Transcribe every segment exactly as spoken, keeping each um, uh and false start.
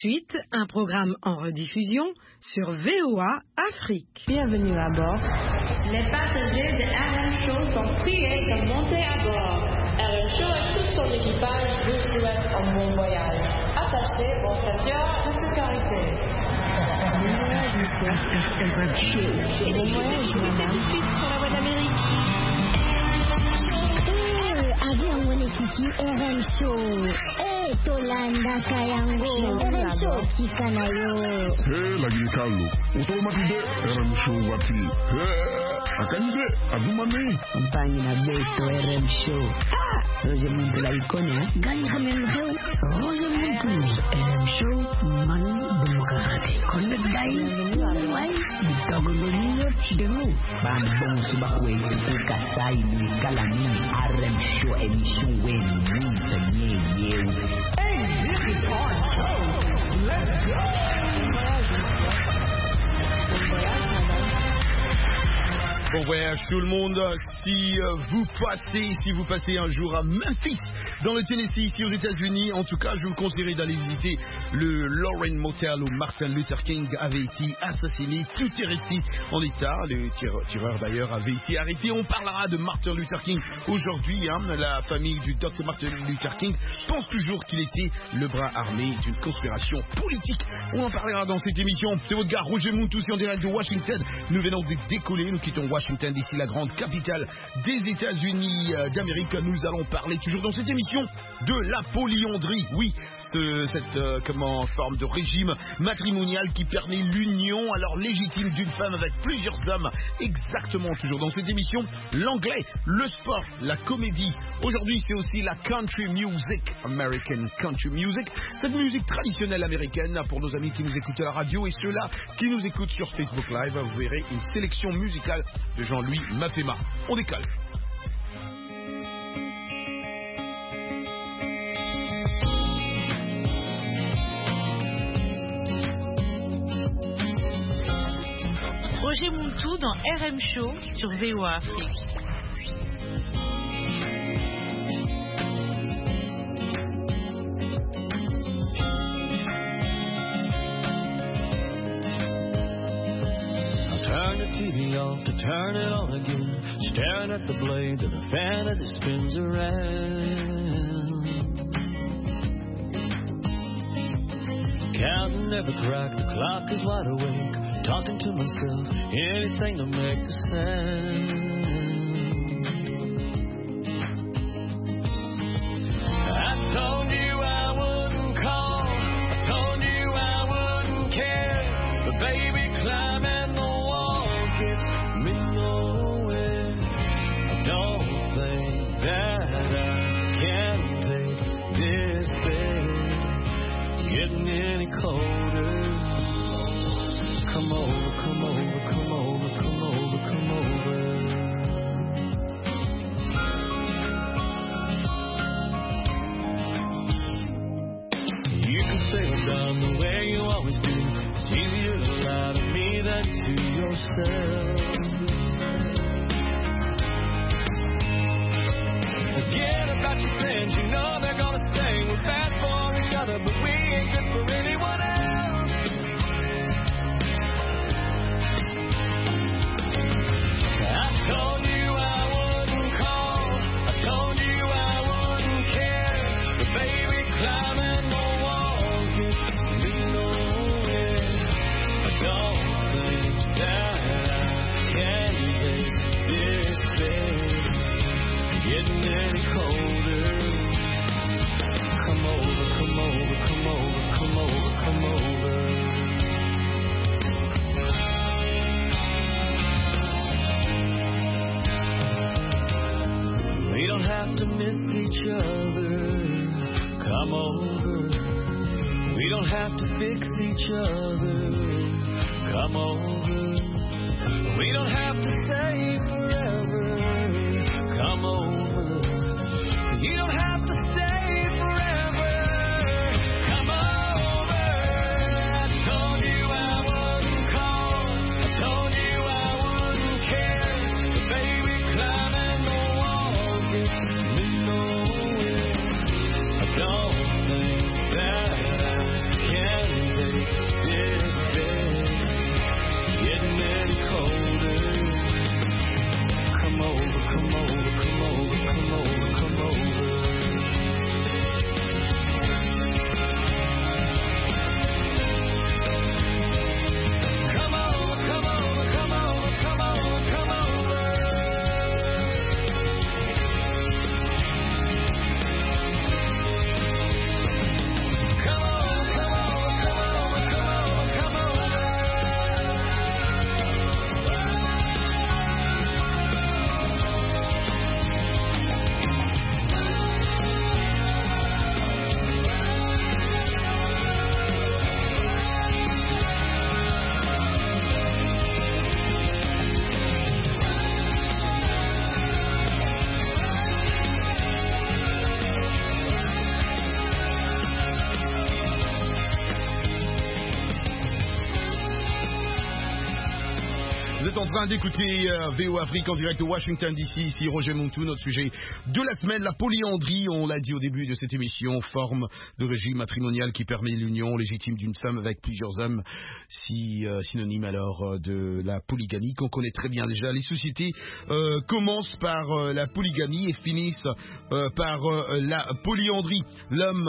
Suite, un programme en rediffusion sur V O A Afrique. Bienvenue à bord. Les passagers de R M Show sont priés de monter à bord. R M Show et tout son équipage vous souhaitent un bon voyage. Attachez vos ceintures de sécurité. Bon voyage, monsieur. R M Show. Bon voyage, madame. Suite sur la voie d'Amérique. Eh, avion mwenyekiti R M Show. Eh, Tolanda Kayango. R M Show tika nayo. Eh, lagi kalu. Otomatide R M Show wati. Eh, akande adumane. Mpangi na beto R M Show. Ah, Roger Muntu la ikone. Gani hamen heu. Roger Muntu R M Show man demokrati. Konde dai. Wai, ditogo ngoliyo chidemu. Bambong subakwe kuka sai ni kalani R M Show emission wen ni tanye yew. Hey, this is our show. Let's go. Bon voyage tout le monde. Si euh, vous passez, si vous passez un jour à Memphis, dans le Tennessee, ici aux États-Unis, en tout cas, je vous conseillerais d'aller visiter le Lauren Motel où Martin Luther King avait été assassiné. Tout est resté en état. Le tireur, tireur d'ailleurs avait été arrêté. On parlera de Martin Luther King aujourd'hui. Hein. La famille du docteur Martin Luther King pense toujours qu'il était le bras armé d'une conspiration politique. On en parlera dans cette émission. C'est votre gars Roger Moutousi en direct de Washington. Nous venons de décoller. Nous quittons Washington, d'ici la grande capitale des États-Unis d'Amérique. Nous allons parler toujours dans cette émission de la polyandrie. Oui, ce, cette euh, comment, forme de régime matrimonial qui permet l'union alors légitime d'une femme avec plusieurs hommes. Exactement, toujours dans cette émission, l'anglais, le sport, la comédie. Aujourd'hui, c'est aussi la country music, American country music. Cette musique traditionnelle américaine pour nos amis qui nous écoutent à la radio et ceux-là qui nous écoutent sur Facebook Live. Vous verrez une sélection musicale de Jean-Louis Mapema. On décolle. Roger Muntu dans R M Show sur V O A Afrique. Turn the T V off to turn it on again. Staring at the blades of the fan as it spins around. Counting every crack, the clock is wide awake. Talking to myself, anything to make a sound. I told you I wouldn't call, I told you I wouldn't care, but baby climbing the walls gets me nowhere. I don't think that I can take this bed getting any colder. Come over, come over, come over, come over, come over. You can say I'm done the way you always do. It's easier to lie to me than to yourself. Forget about your friends, you know they're gonna say we're bad for each other, but we ain't good for anyone else. I told you I wouldn't call, I told you I wouldn't care, but baby climbing the walls gets me nowhere. I don't think that I can take this bed getting any colder. Come over, come over, come over, come over, come over. We don't have to miss each other. Come over. We don't have to fix each other. Come over. We don't have to stay forever. Come over. You don't have to stay forever. Come over. I told you I wouldn't call. I told you I wouldn't care. But baby climbing the walls gets me nowhere. I don't think that I can Vous êtes en train d'écouter euh, V O Afrique en direct de Washington D C. Ici Roger Montou, notre sujet de la semaine, la polyandrie. On l'a dit au début de cette émission, forme de régime matrimonial qui permet l'union légitime d'une femme avec plusieurs hommes. Si euh, synonyme alors euh, de la polygamie qu'on connaît très bien déjà. Les sociétés euh, commencent par euh, la polygamie et finissent euh, par euh, la polyandrie. L'homme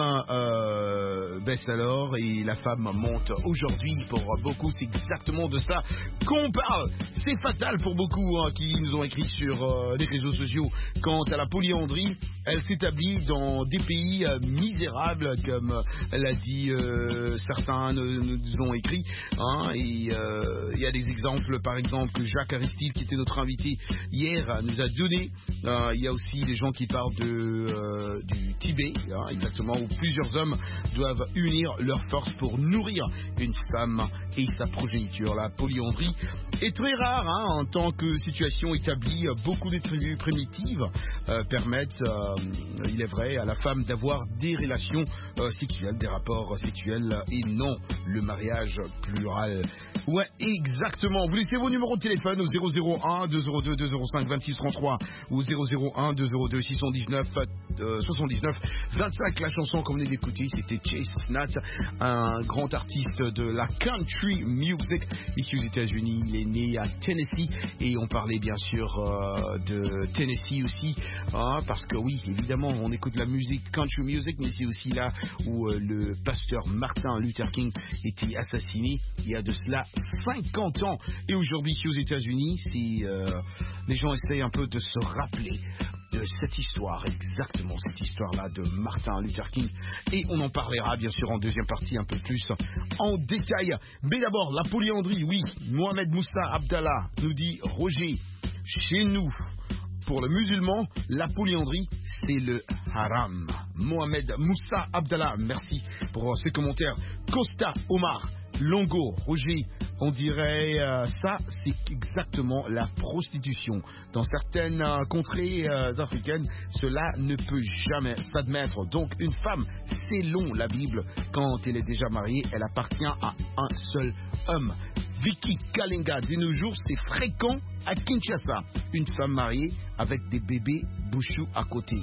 euh, baisse alors et la femme monte. Aujourd'hui, pour beaucoup, c'est exactement de ça qu'on parle. C'est fatal pour beaucoup hein, qui nous ont écrit sur euh, les réseaux sociaux. Quant à la polyandrie, elle s'établit dans des pays euh, misérables, comme euh, elle a dit, euh, certains nous, nous ont écrit. Hein, et il euh, y a des exemples, par exemple, que Jacques Aristide, qui était notre invité hier, nous a donné. Il euh, y a aussi des gens qui parlent de, euh, du Tibet, hein, exactement, où plusieurs hommes doivent unir leurs forces pour nourrir une femme et sa progéniture. La polyandrie est très rare hein, en tant que situation établie. Beaucoup de tribus primitives euh, permettent, euh, il est vrai, à la femme d'avoir des relations euh, sexuelles, des rapports sexuels et non le mariage plural. Ouais, exactement. Vous laissez vos numéros de téléphone au zéro zéro un deux zéro deux deux zéro cinq vingt-six trente-trois ou zéro zéro un deux zéro deux six cent dix-neuf soixante-dix-neuf vingt-cinq. La chanson qu'on venait d'écouter, c'était Chestnut, un grand artiste de la country music ici aux États-Unis. Il est né à Tennessee et on parlait bien sûr euh, de Tennessee aussi, hein, parce que oui, évidemment, on écoute la musique country music, mais c'est aussi là où euh, le pasteur Martin Luther King était assassiné il y a de cela cinquante ans. Et aujourd'hui, ici aux États-Unis, c'est, euh, les gens essayent un peu de se rappeler de cette histoire, exactement cette histoire-là de Martin Luther King. Et on en parlera bien sûr en deuxième partie un peu plus en détail. Mais d'abord, la polyandrie, oui. Mohamed Moussa Abdallah nous dit, Roger, chez nous, pour le musulman, la polyandrie, c'est le haram. Mohamed Moussa Abdallah, merci pour ce commentaire. Costa Omar Longo, Roger, on dirait euh, ça, c'est exactement la prostitution. Dans certaines euh, contrées euh, africaines, cela ne peut jamais s'admettre. Donc une femme, selon la Bible, quand elle est déjà mariée, elle appartient à un seul homme. Vicky Kalenga, de nos jours, c'est fréquent à Kinshasa. Une femme mariée avec des bébés bouchous à côté.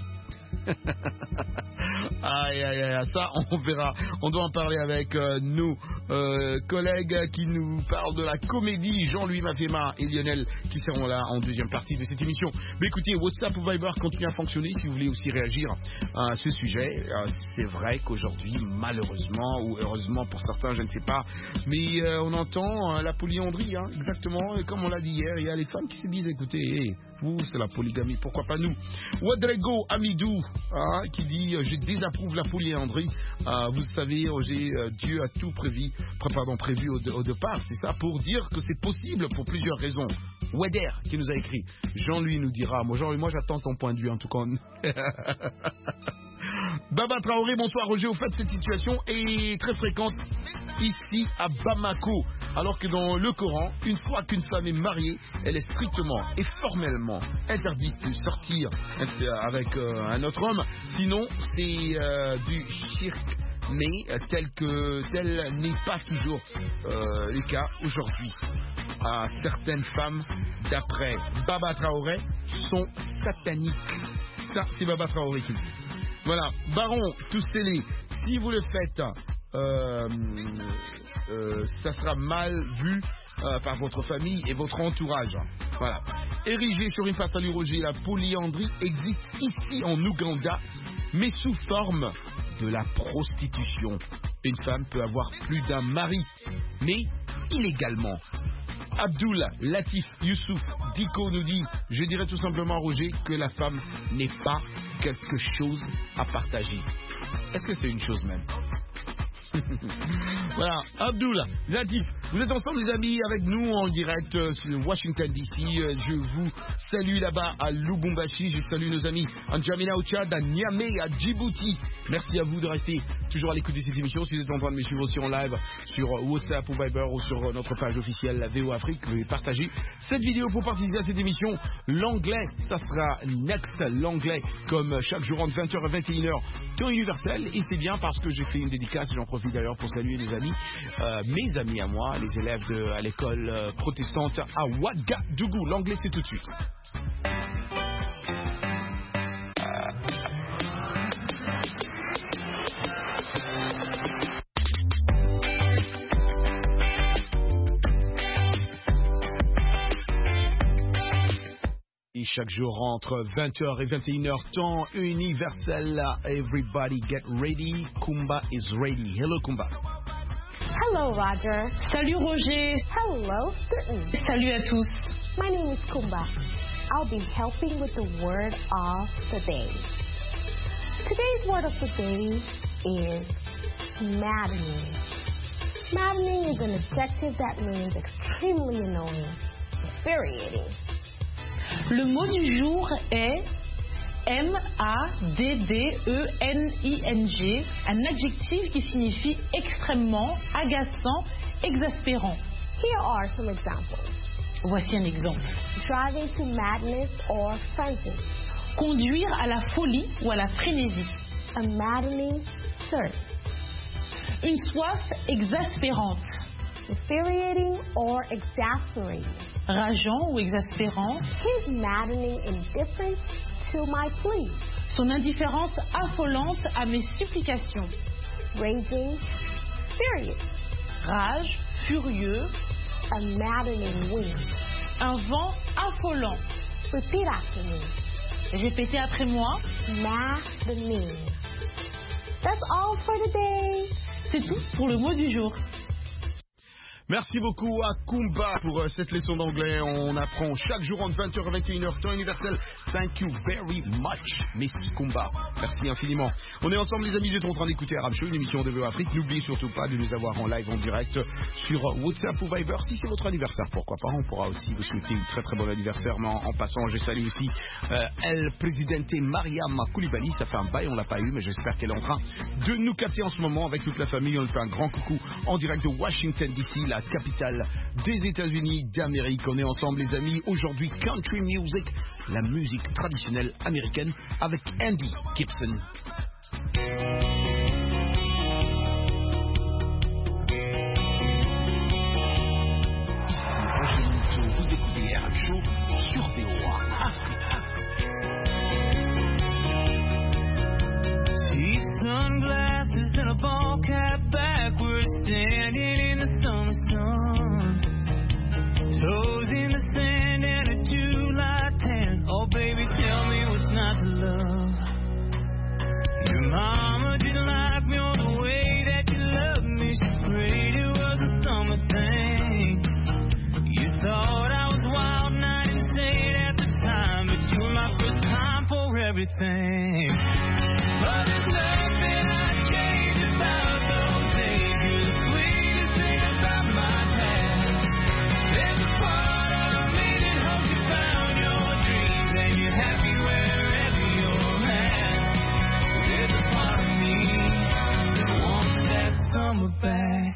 Aïe aïe aïe, ça on verra. On doit en parler avec euh, nos euh, collègues qui nous parlent de la comédie, Jean-Louis Mafema et Lionel, qui seront là en deuxième partie de cette émission. Mais écoutez, WhatsApp ou Viber continue à fonctionner si vous voulez aussi réagir à ce sujet. Euh, c'est vrai qu'aujourd'hui, malheureusement ou heureusement pour certains, je ne sais pas, mais euh, on entend euh, la polyandrie, hein, exactement. Et comme on l'a dit hier, il y a les femmes qui se disent, écoutez, hey, vous, c'est la polygamie, pourquoi pas nous? Wadrego Amidou, hein, qui dit, je désapprouve la polyandrie. Euh, vous savez, j'ai euh, Dieu a tout prévu, pré pardon, prévu au, de, au départ, c'est ça, pour dire que c'est possible pour plusieurs raisons. Weder, qui nous a écrit, Jean-Louis nous dira, moi Jean-Louis, moi j'attends ton point de vue en tout cas. Baba Traoré, bonsoir Roger. Au fait, cette situation est très fréquente ici à Bamako, alors que dans le Coran, une fois qu'une femme est mariée, elle est strictement et formellement interdite de sortir avec euh, un autre homme, sinon c'est euh, du shirk. Mais tel que tel n'est pas toujours euh, le cas aujourd'hui. À certaines femmes, d'après Baba Traoré, sont sataniques. Ça, c'est Baba Traoré qui le dit. Voilà, Baron Toustélé, si vous le faites, euh, euh, ça sera mal vu euh, par votre famille et votre entourage. Voilà. Érigé sur une face à lui, Roger, la polyandrie existe ici en Ouganda, mais sous forme de la prostitution. Une femme peut avoir plus d'un mari, mais illégalement. Abdul Latif Youssouf Diko nous dit, je dirais tout simplement à Roger que la femme n'est pas quelque chose à partager. Est-ce que c'est une chose même? Voilà, Abdul Latif, vous êtes ensemble les amis avec nous en direct euh, sur Washington D C. Euh, je vous salue là-bas à Lubumbashi. Je salue nos amis en N'Djamena au Tchad, à Niamey, à Djibouti. Merci à vous de rester toujours à l'écoute de cette émission. Si vous êtes en train de me suivre aussi en live sur WhatsApp ou Viber ou sur notre page officielle la V O Afrique, vous pouvez partager cette vidéo pour participer à cette émission. L'anglais, ça sera next, l'anglais, comme chaque jour entre vingt heures et vingt et une heures, temps universel. Et c'est bien parce que j'ai fait une dédicace, j'en profite d'ailleurs pour saluer les amis, euh, mes amis à moi, les élèves de à l'école euh, protestante à Ouagadougou. L'anglais, c'est tout de suite. Et chaque jour entre vingt heures et vingt et une heures, temps universel. Everybody get ready. Kumba is ready. Hello Kumba. Hello Roger. Salut Roger. Hello Sutton. Salut à tous. My name is Kumba. I'll be helping with the word of the day. Today's word of the day is maddening. Maddening is an adjective that means extremely annoying, infuriating. Le mot du jour est M A D D E N I N G, un adjectif qui signifie extrêmement, agaçant, exaspérant. Here are some examples. Voici un exemple. Driving to madness or frenzy. Conduire à la folie ou à la frénésie. A maddening thirst. Une soif exaspérante. Infuriating or exasperating. Rageant ou exaspérant. His maddening indifference to my plea. Son indifférence affolante à mes supplications. Raging, furious. Rage, furieux. A maddening wind. Un vent affolant. Repeat after me. Répétez après moi. Maddening. That's all for today. C'est tout pour le mot du jour. Merci beaucoup à Kumba pour cette leçon d'anglais. On apprend chaque jour entre vingt heures et vingt et une heures, temps universel. Thank you very much, Miss Kumba. Merci infiniment. On est ensemble, les amis, vous êtes en train d'écouter Arab Show, une émission de V O A Afrique. N'oubliez surtout pas de nous avoir en live, en direct, sur WhatsApp ou Viber. Si c'est votre anniversaire, pourquoi pas, on pourra aussi vous souhaiter un très très bon anniversaire. Mais en, en passant, je salue aussi euh, El Presidente Mariam Koulibaly. Ça fait un bail, on l'a pas eu, mais j'espère qu'elle est en train de nous capter en ce moment avec toute la famille. On lui fait un grand coucou en direct de Washington D C, la capitale des États-Unis d'Amérique. On est ensemble, les amis. Aujourd'hui, country music, la musique traditionnelle américaine avec Andy Gibson. Vous écoutez R M Show sur V O A Afrique. See sunglasses and a ball cap backwards, standing in the summer sun. Toes in the sand and a July tan. Oh, baby, tell me what's not to love. Your mama didn't like me on the way that you loved me. She prayed it was a summer thing. You thought I was wild and I didn't say it at the time, but you were my first time for everything. But there's nothing I change about those days. You're the sweetest thing about my past. There's a part of me that hopes you found your dreams and you're happy wherever you're at. There's a part of me that wants that summer back.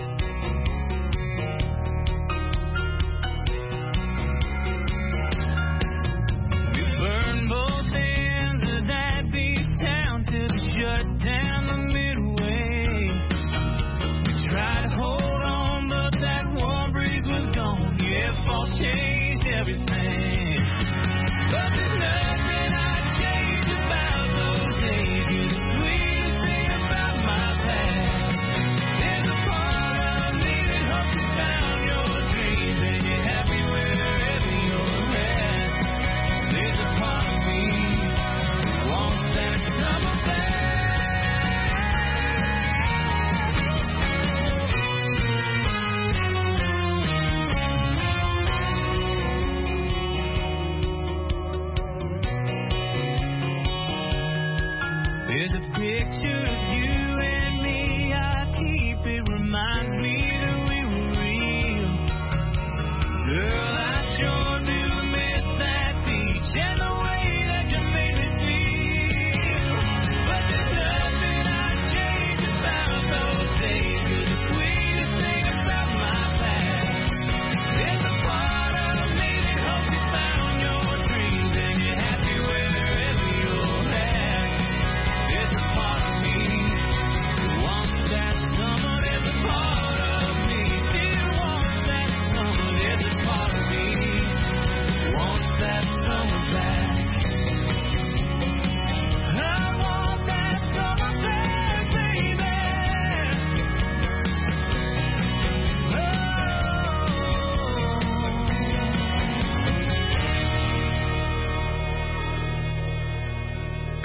We burned both ends of that beat town till we shut down the midway. We tried to hold on, but that warm breeze was gone. Yeah, fall changed everything. But there's nothing I change about those days. You're the sweetest thing about my past. There's a part of me that hopes you found your dreams and you're happy wherever you're at. There's a part of me that wants that summer back. There's a picture of you and me, I keep it, reminds me that we were real. Girl, I sure do miss that beach and the way that you made me feel. But there's nothing I change about those days. You're the sweetest thing about my past. There's a part of me that hopes you found your dreams and you're happy wherever you're at. There's a part of me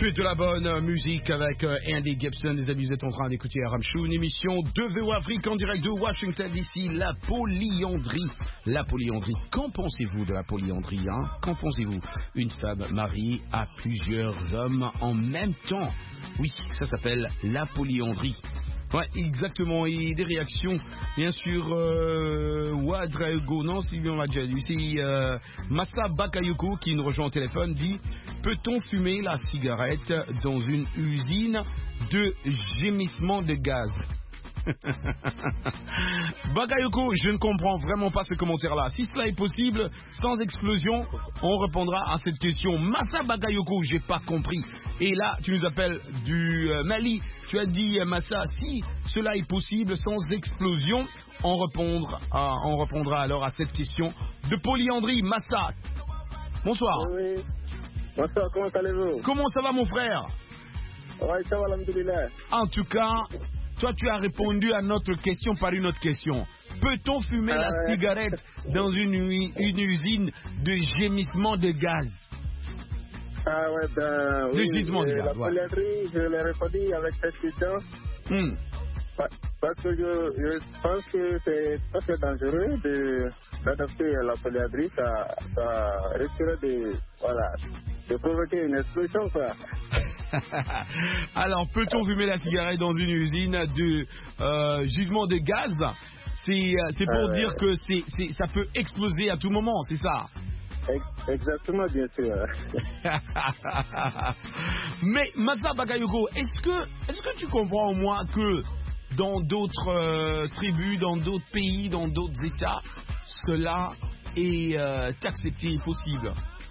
Que de la bonne musique avec euh, Andy Gibson. Les amis, vous êtes en train d'écouter R M Show, une émission de V O Afrique en direct de Washington D C. La polyandrie. La polyandrie. Qu'en pensez-vous de la polyandrie, hein? Qu'en pensez-vous? Une femme mariée à plusieurs hommes en même temps. Oui, ça s'appelle la polyandrie. Ouais, exactement. Et des réactions, bien sûr, euh, Ouadrago, non, Sylvie, on l'a déjà lu. C'est euh, Massa Bakayoko qui nous rejoint au téléphone, dit: peut-on fumer la cigarette dans une usine de gémissement de gaz? Bakayoko, je ne comprends vraiment pas ce commentaire-là. Si cela est possible, sans explosion, on répondra à cette question. Massa Bakayoko, j'ai pas compris. Et là, tu nous appelles du euh, Mali. Tu as dit, Massa, si cela est possible, sans explosion, on répondra, à, on répondra alors à cette question de polyandrie. Massa, bonsoir. Oui, bonsoir, comment allez-vous? Comment ça va, mon frère? Oui, ça va, alhamdoulilah. En tout cas, toi, tu as répondu à notre question par une autre question. Peut-on fumer ah, la ouais. cigarette dans une, une usine de gémissement de gaz? Ah ouais, ben de oui, gémissement de la gaz, polyandrie, ouais. Je l'ai répondu avec cette question. Hmm. Parce que je, je pense que c'est très dangereux de, d'adopter la polyandrie. Ça, ça risquerait de, voilà, de provoquer une explosion, quoi. Alors, peut-on fumer la cigarette dans une usine de euh, gisement de gaz? C'est, c'est pour euh, dire que c'est, c'est, ça peut exploser à tout moment, c'est ça? Exactement, bien sûr. Mais, Massa Bakayoko, est-ce que, est-ce que tu comprends au moins que dans d'autres euh, tribus, dans d'autres pays, dans d'autres États, cela est euh, accepté, possible?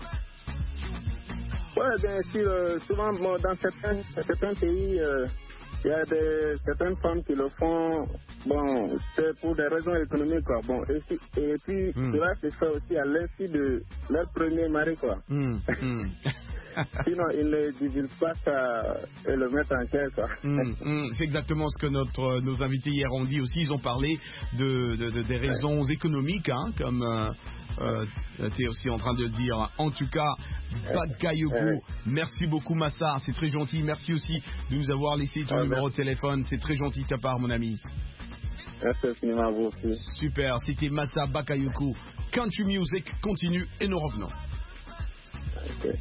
Oui, bien sûr. Euh, souvent, bon, dans certains, certains pays, euh, il y a des, certaines femmes qui le font, bon, c'est pour des raisons économiques, quoi. Bon, et, et puis, mm. cela se fait aussi à l'insu de leur premier mari, quoi. Mm. Mm. Sinon, ils ne divulguent pas ça et le mettent en caisse, quoi. Mm. Mm. C'est exactement ce que notre, nos invités hier ont dit aussi. Ils ont parlé de, de, de des raisons ouais. économiques, hein, comme... Euh, Euh, tu es aussi en train de dire. En tout cas, Bakayoko, merci beaucoup, Massa, c'est très gentil. Merci aussi de nous avoir laissé ton ah, numéro merci. de téléphone, c'est très gentil de ta part, mon ami. Merci à vous aussi. Super, c'était Massa Bakayoko. Country Music continue et nous revenons. Okay.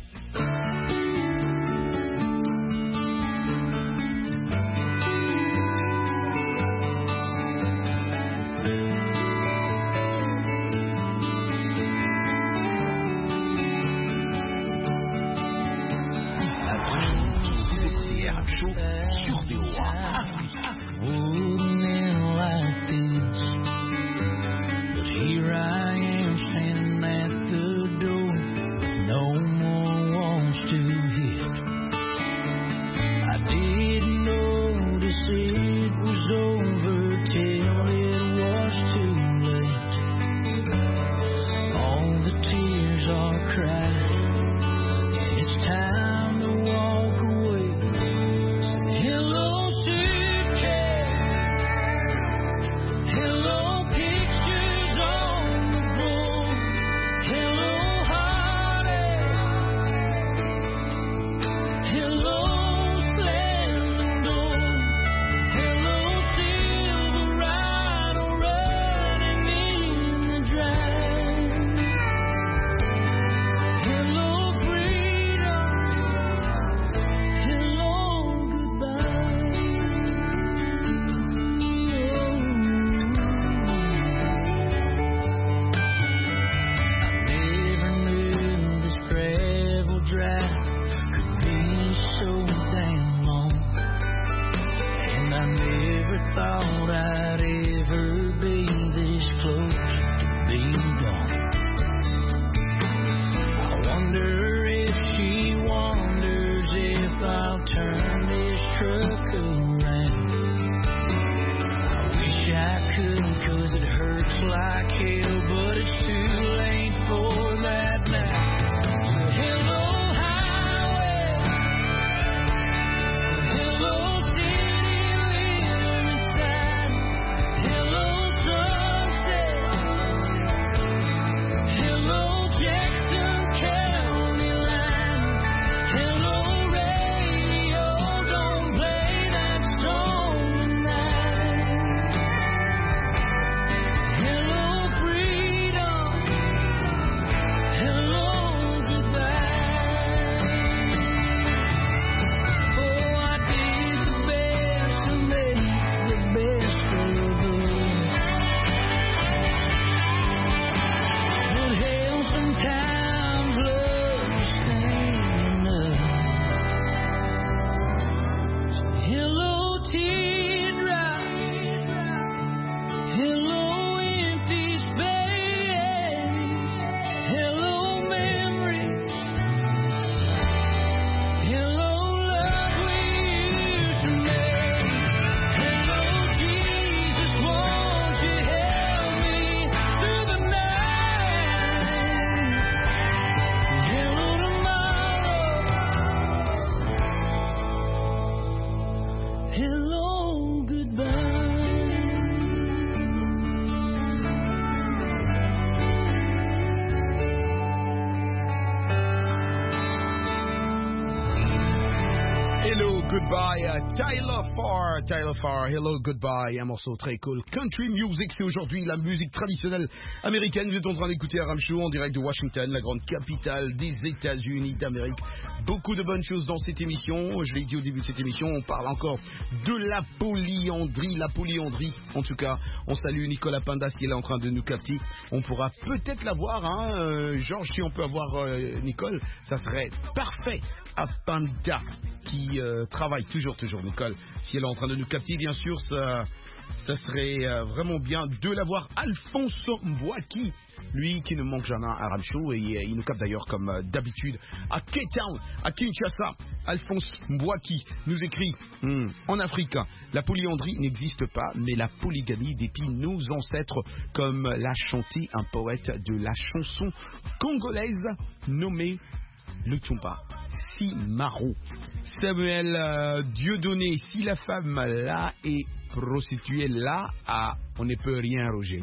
Goodbye, uh, Tyler Farr, Tyler Farr, Hello Goodbye, un morceau très cool. Country Music, c'est aujourd'hui la musique traditionnelle américaine. Vous êtes en train d'écouter Aram Show en direct de Washington, la grande capitale des États-Unis d'Amérique. Beaucoup de bonnes choses dans cette émission. Je l'ai dit au début de cette émission, on parle encore de la polyandrie, la polyandrie. En tout cas, on salue Nicolas Pandas qui est là en train de nous capter. On pourra peut-être l'avoir, hein, euh, Georges, si on peut avoir euh, Nicole, ça serait parfait. À Panda qui euh, travaille toujours, toujours, Nicole. Si elle est en train de nous capter, bien sûr, ça, ça serait euh, vraiment bien de l'avoir. Alphonse Mbouaki, lui qui ne manque jamais à Aram Show, et euh, il nous capte d'ailleurs comme euh, d'habitude à Cape Town, à Kinshasa. Alphonse Mbouaki nous écrit hmm, en Afrique, la polyandrie n'existe pas, mais la polygamie dépit nos ancêtres, comme l'a chanté un poète de la chanson congolaise nommé le Tumba. Simaro. Samuel euh, Dieudonné, si la femme là est prostituée là, ah, on ne peut rien, Roger.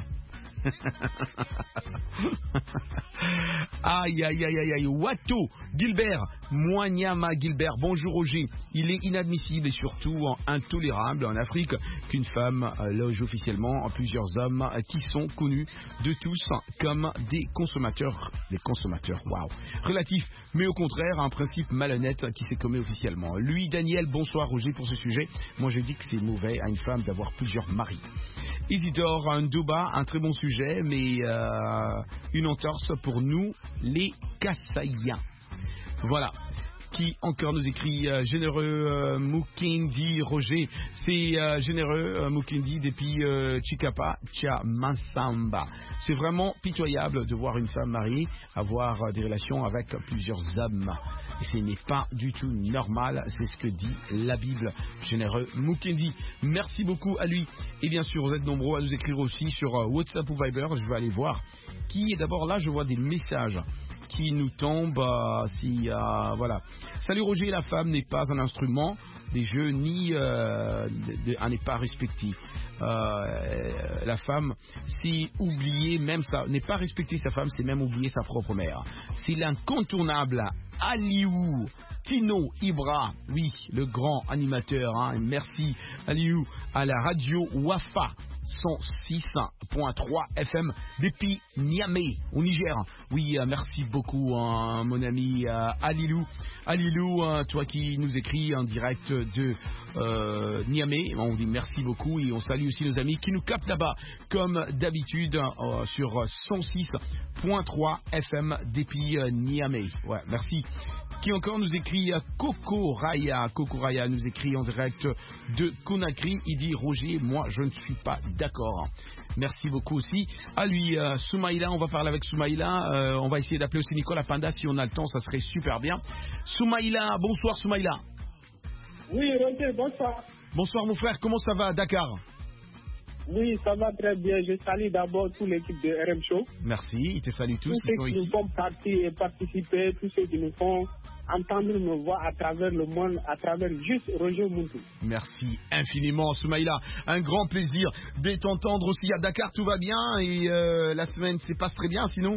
Aïe, aïe, aïe, aïe, aïe. Wato, Gilbert, Moignama Gilbert, bonjour Roger. Il est inadmissible et surtout intolérable en Afrique qu'une femme loge officiellement plusieurs hommes qui sont connus de tous comme des consommateurs. Des consommateurs, waouh. Relatif, mais au contraire, un principe malhonnête qui s'est commis officiellement. Lui, Daniel, bonsoir Roger pour ce sujet. Moi je dis que c'est mauvais à une femme d'avoir plusieurs maris. Isidore Ndouba, un très bon sujet, mais euh, une entorse pour nous, les Kassaïens. Voilà. Qui encore nous écrit euh, généreux euh, Mukindi Roger. C'est euh, généreux euh, Mukindi depuis euh, Chikapa Chamansamba. C'est vraiment pitoyable de voir une femme mariée avoir euh, des relations avec plusieurs hommes. Et ce n'est pas du tout normal, c'est ce que dit la Bible. Généreux Mukindi. Merci beaucoup à lui. Et bien sûr, vous êtes nombreux à nous écrire aussi sur euh, WhatsApp ou Viber. Je vais aller voir qui est d'abord là. Je vois des messages qui nous tombe, euh, si euh, voilà. Salut Roger, la femme n'est pas un instrument des jeux ni euh, de, de, n'est pas respectée. Euh, la femme, c'est oublier même ça, n'est pas respecter sa femme, c'est même oublier sa propre mère. C'est l'incontournable Aliou Tino Ibra, oui, le grand animateur, hein, merci Aliou, à la radio Wafa cent six point trois F M depuis Niamey au Niger. Oui, euh, merci beaucoup hein, mon ami euh, Alilou. Alilou, hein, toi qui nous écris en direct de euh, Niamey, on vous dit merci beaucoup et on salue aussi nos amis qui nous captent là-bas comme d'habitude euh, sur cent six point trois F M depuis euh, Niamey. Ouais, merci. Qui encore nous écrit Coco Raya. Coco Raya nous écrit en direct de Conakry. Il dit Roger, moi je ne suis pas d'accord. Merci beaucoup aussi. À lui, euh, Soumaïla, on va parler avec Soumaïla. Euh, on va essayer d'appeler aussi Nicolas Panda si on a le temps, ça serait super bien. Soumaïla, bonsoir Soumaïla. Oui, Roger, bonsoir. Bonsoir mon frère, comment ça va à Dakar? Oui, ça va très bien. Je salue d'abord toute l'équipe de R M Show. Merci, ils te saluent tous. Tous ceux qui nous font partie et participer, tous ceux qui nous font entendre nos voix à travers le monde, à travers juste Roger Moutou. Merci infiniment, Soumaïla. Un grand plaisir de t'entendre aussi à Dakar. Tout va bien et euh, la semaine se passe très bien sinon?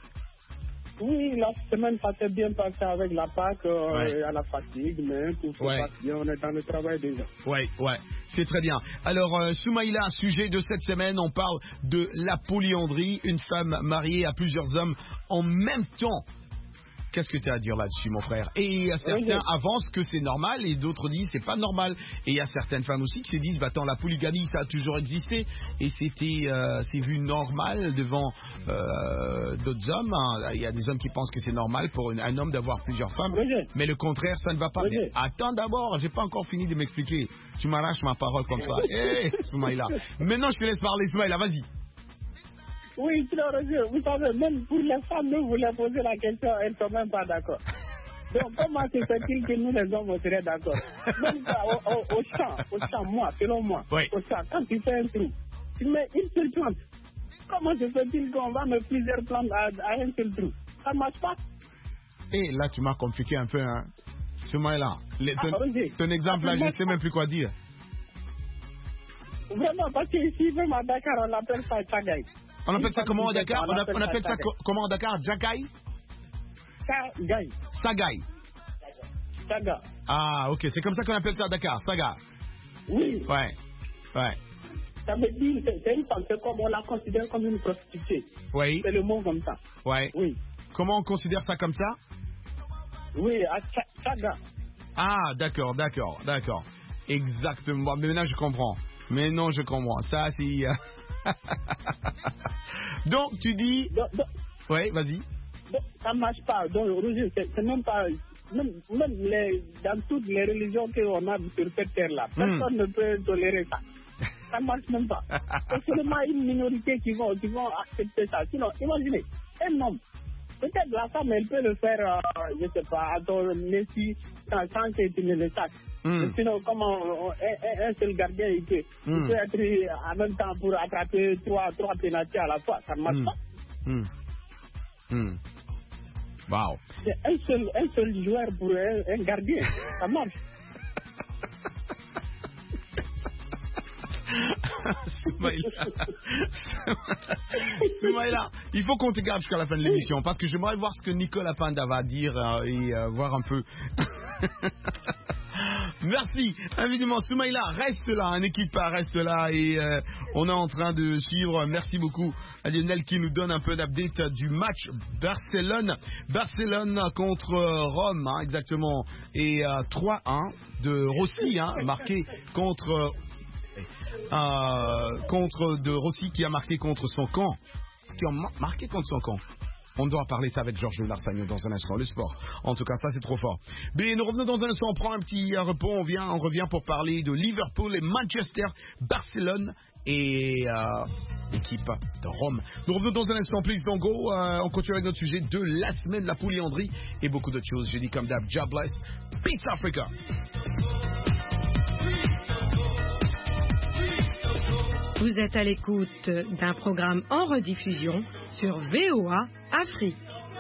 Oui, la semaine s'est bien passée avec la Pâques, euh, ouais. à la fatigue, mais tout se ouais. passe bien, on est dans le travail déjà. Ouais, ouais, c'est très bien. Alors, euh, Soumaïla, sujet de cette semaine, on parle de la polyandrie, une femme mariée à plusieurs hommes en même temps. Qu'est-ce que tu as à dire là-dessus, mon frère? Et il y a certains oui, avancent que c'est normal et d'autres disent c'est pas normal. Et il y a certaines femmes aussi qui se disent bah attends, la polygamie ça a toujours existé et c'était euh, c'est vu normal devant euh, d'autres hommes. Il y a des hommes qui pensent que c'est normal pour une, un homme d'avoir plusieurs femmes, oui, mais le contraire ça ne va pas. Oui, mais attends d'abord, j'ai pas encore fini de m'expliquer. Tu m'arraches ma parole comme ça. Hé, hey, Soumaïla. Maintenant je te laisse parler, Soumaïla, vas-y. Oui, Roger, vous savez, même pour les femmes, nous voulons poser la question, elles ne sont même pas d'accord. Donc, comment se fait-il que nous, les hommes, on serait d'accord? Même au, au, au champ, au champ, moi, selon moi, oui. Au champ, quand tu fais un trou, tu mets une seule plante. Comment se fait-il qu'on va mettre plusieurs plantes à, à un seul trou? Ça ne marche pas. Et là, tu m'as compliqué un peu, hein. Soumaïla, ton, ah, ton exemple là, je ne sais même plus quoi dire. Vraiment, parce qu'ici, même à Dakar, on l'appelle ça Chagaï. On appelle ça comment à Dakar? On appelle, on appelle ça comment à Dakar? Jagaï? Sagaï. Sagaï. Saga. Ah, ok, c'est comme ça qu'on appelle ça à Dakar, Saga. Oui. Ouais, ouais. Ça veut dire que c'est une femme, c'est comme on la considère comme une prostituée. Oui. C'est le mot comme ça. Ouais. Oui. Comment on considère ça comme ça? Oui, à Saga. Ah, d'accord, d'accord, d'accord. Exactement. Mais maintenant, je comprends. Mais non, je comprends. Ça, c'est... Donc, tu dis... Oui, vas-y. Donc, ça ne marche pas. Donc, Roger, c'est, c'est même pas... Même, même les, dans toutes les religions qu'on a sur cette terre-là, personne mm. ne peut tolérer ça. Ça ne marche même pas. C'est seulement une minorité qui vont, qui vont accepter ça. Sinon, imaginez, un homme, peut-être la femme, elle peut le faire, euh, je ne sais pas, à ton messie, sans, sans que tu ne le saches. Mm. Sinon, comment un, un seul gardien, il peut, mm. il peut être en même temps pour attraper trois, trois pénalités à la fois. Ça ne marche mm. pas. Mm. Mm. Wow. C'est un seul, un seul joueur pour un, un gardien. Ça marche. Soumaïla. Soumaïla, il faut qu'on te garde jusqu'à la fin de l'émission parce que j'aimerais voir ce que Nicolas Panda va dire euh, et euh, voir un peu. Merci, évidemment. Soumaïla, reste là, un équipe reste là et euh, on est en train de suivre. Merci beaucoup à Lionel qui nous donne un peu d'update du match Barcelone. Barcelone contre Rome, hein, exactement. Et euh, trois un de Rossi, hein, marqué contre... Euh, contre de Rossi qui a marqué contre son camp. Qui a marqué contre son camp. On doit parler ça avec Georges Larsagno dans un instant, le sport. En tout cas, ça c'est trop fort. Mais nous revenons dans un instant, on prend un petit repos, on, vient, on revient pour parler de Liverpool et Manchester, Barcelone et euh, l'équipe de Rome. Nous revenons dans un instant, please don't go. Euh, on continue avec notre sujet de la semaine, la polyandrie et beaucoup d'autres choses. J'ai dit comme d'hab, God bless. Peace Africa. Vous êtes à l'écoute d'un programme en rediffusion sur V O A Afrique.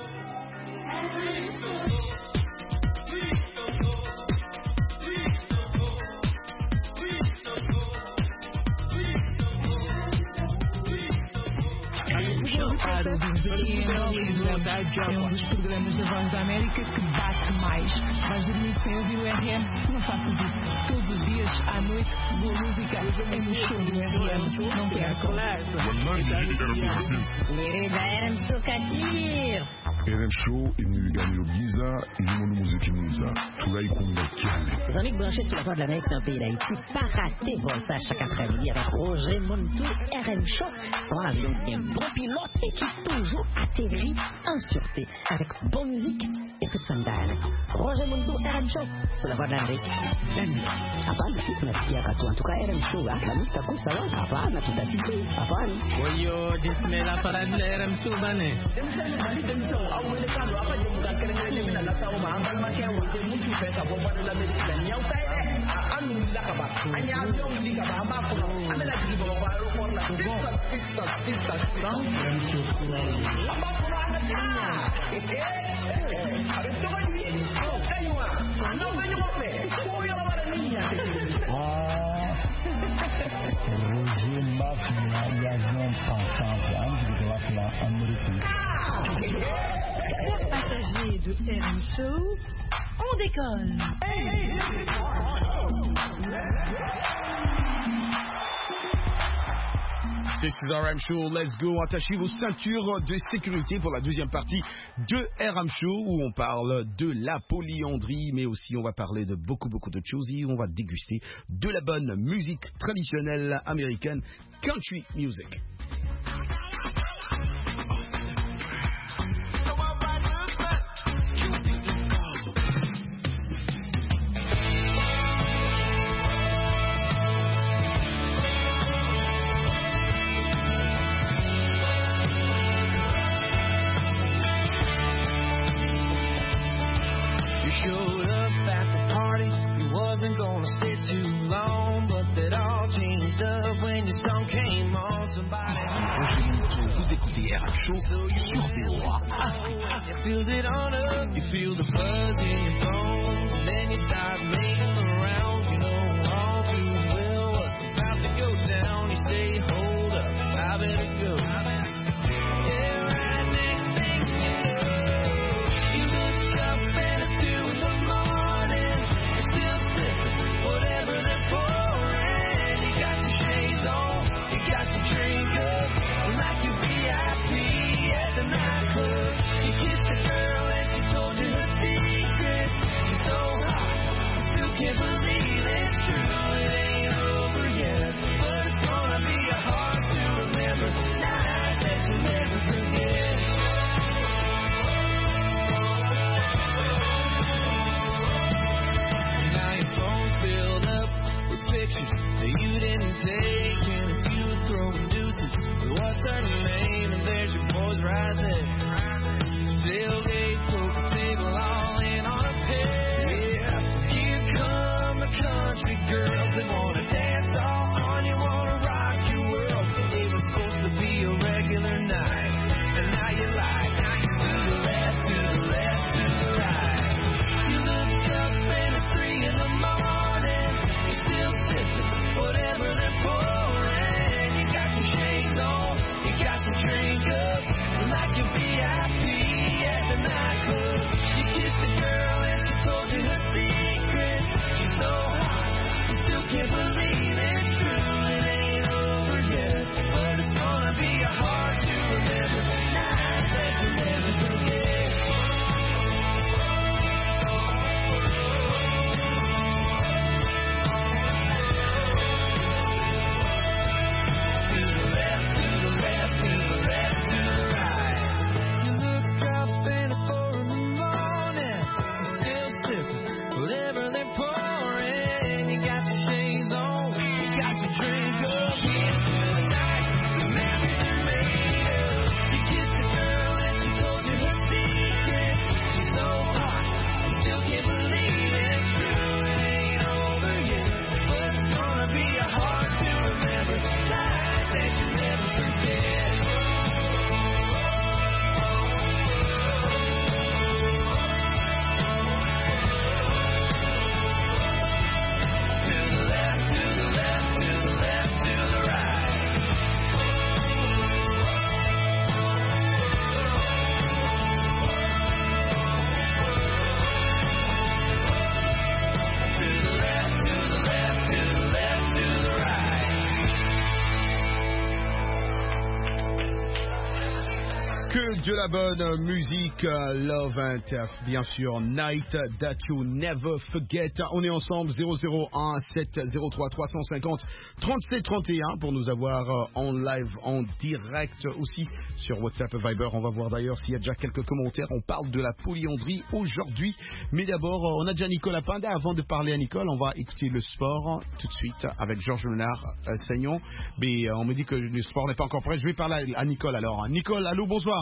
É um dos programas da Voz da América que bate mais. Vais dormir sem ouvir o R M? Não faças isso. Todos os dias, à noite, boa música é no show do R M. Não percam. R M Show Katir. R M Show, il gagne le Giza, il demande musique Mouza. Tout là, il compte le Les amis branchés sur la Voix de l'Amérique dans le pays d'Haïti, pas rater ça chaque après-midi avec Roger Montou, R M Show. Dans la vie, un bon pilote et qui toujours atterrit en sûreté avec bonne musique et toute sandale. Roger Montou, R M Show, sur la Voix de l'Amérique. Hapana, si tunasikia katu, en tout cas R M Show, la musique à kusa wa, hapana, tutatiki, hapana. Oyo, disme la parade de R M Show, bane. Chers passagers de R M Show, on décolle. This is R M Show, let's go. Attachez vos ceintures de sécurité pour la deuxième partie de R M Show où on parle de la polyandrie, mais aussi on va parler de beaucoup beaucoup d'autres choses et on va déguster de la bonne musique traditionnelle américaine, country music. Vous écoutez R M Show sur V O A Afrique. You feel it on up, you feel the buzz in your bones, and then you start making the rounds, you know all too well what's about to go down. You say, hold up, I better go. Yeah, right next thing you know, you look up and it's two in the morning. that you never forget. Now your phone's filled up with pictures that you didn't take, and it's you throwing deuces. What's her name? And there's your boys right there. Tailgate, poker table, all in on a pair. Yeah, here come the country girls that wanna dance all on you, wanna rock your world. It was supposed to be a regular night, and now you're like, now you're to the left, to the left, to the right. You look up and it's three in the morning. You're still sipping whatever they're pouring. You got your shades on, you got your drink up, like your V I P at the nightclub. You kissed the girl and she told you her secret. She's so hot, you still can't believe it's true. It ain't over yet, but it's gonna be a hard to remember night that you'll never forget. To the left, to the left, to the left, to the right. You look up and it's four in the morning. You're still sipping whatever they're pouring. You got your shades on, you got your drink up. Into the night, the memories are made up. You kissed the girl and she told you her secret. She's so hot, you still can't believe it's true. It ain't over yet, but it's gonna be a hard to remember night that you never forget. To the left, to the left, to the left, to the right. To the left, to the left, to the left, to the right. Que de la bonne musique, euh, Love and Turf, bien sûr, Night That You Never Forget. On est ensemble, zéro zéro un sept zéro trois trois cinq zéro trente-sept trente et un pour nous avoir euh, en live, en direct aussi sur WhatsApp, Viber. On va voir d'ailleurs s'il y a déjà quelques commentaires. On parle de la polyandrie aujourd'hui. Mais d'abord, euh, on a déjà Nicole Apinda. Avant de parler à Nicole, on va écouter le sport tout de suite avec Georges Lénard euh, Saignon. Mais euh, on me dit que le sport n'est pas encore prêt. Je vais parler à, à Nicole alors. Nicole, allô, bonsoir.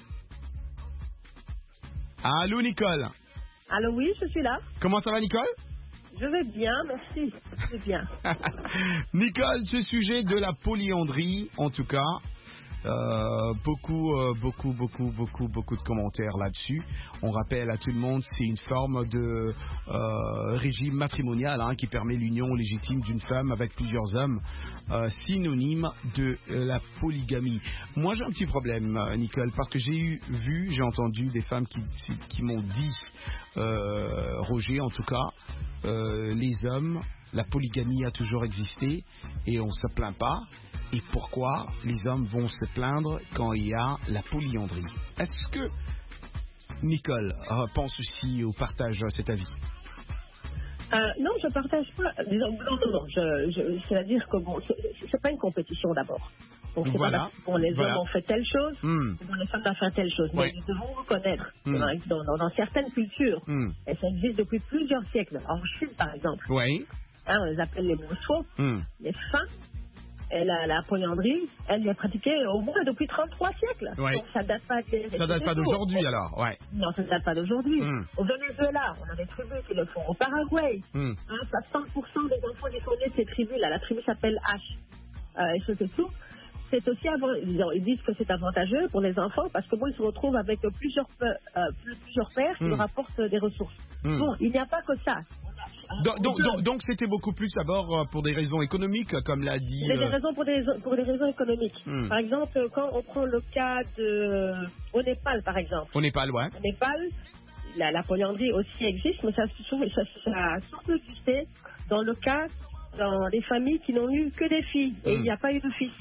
Allô Nicole. Allô, oui, je suis là. Comment ça va Nicole? Je vais bien, merci. Je vais bien. Nicole, ce sujet de la polyandrie, en tout cas, euh, beaucoup, euh, beaucoup, beaucoup, beaucoup, beaucoup de commentaires là-dessus. On rappelle à tout le monde, c'est une forme de euh, régime matrimonial hein, qui permet l'union légitime d'une femme avec plusieurs hommes, euh, synonyme de euh, la polygamie. Moi, j'ai un petit problème, euh, Nicole, parce que j'ai eu, vu, j'ai entendu des femmes qui, qui m'ont dit, euh, Roger, en tout cas, euh, les hommes, la polygamie a toujours existé et on ne se plaint pas. Et pourquoi les hommes vont se plaindre quand il y a la polyandrie? Est-ce que Nicole euh, pense aussi ou partage cet avis? Euh, non, je partage pas. Disons, non, non, non. Je, je, c'est-à-dire que bon, c'est, c'est pas une compétition d'abord. Donc c'est voilà. pas parce que bon, les voilà. hommes ont fait telle chose, mm. bon, les femmes ont fait telle chose. Ouais. Mais nous devons reconnaître mm. que dans, dans, dans certaines cultures, mm. et ça existe depuis plusieurs siècles. En Chine, par exemple, oui. hein, on les appelle les mousseaux, mm. les fins. Et la, la polyandrie, elle est pratiquée au moins depuis trente-trois siècles. Ouais. Donc ça date pas, de, ça date pas d'aujourd'hui jours. alors, ouais. Non, ça date pas d'aujourd'hui. Mm. Au Venezuela, on a des tribus qui le font. Au Paraguay, mm. hein, soixante pour cent des enfants qui sont nés de ces tribus-là, la tribu s'appelle H. Euh, et c'est tout. C'est aussi, ils disent que c'est avantageux pour les enfants parce que bon, ils se retrouvent avec plusieurs, euh, plusieurs pères qui mm. leur apportent des ressources. Mm. Bon, il n'y a pas que ça. Donc, donc, donc, donc c'était beaucoup plus d'abord pour des raisons économiques, comme l'a dit. Il y a des euh... raisons pour des, pour des raisons économiques. Mm. Par exemple, quand on prend le cas de au Népal, par exemple. Au Népal, ouais. Au Népal, la, la polyandrie aussi existe, mais ça, ça, ça a surtout existé dans le cas dans des familles qui n'ont eu que des filles et mm. il n'y a pas eu de fils.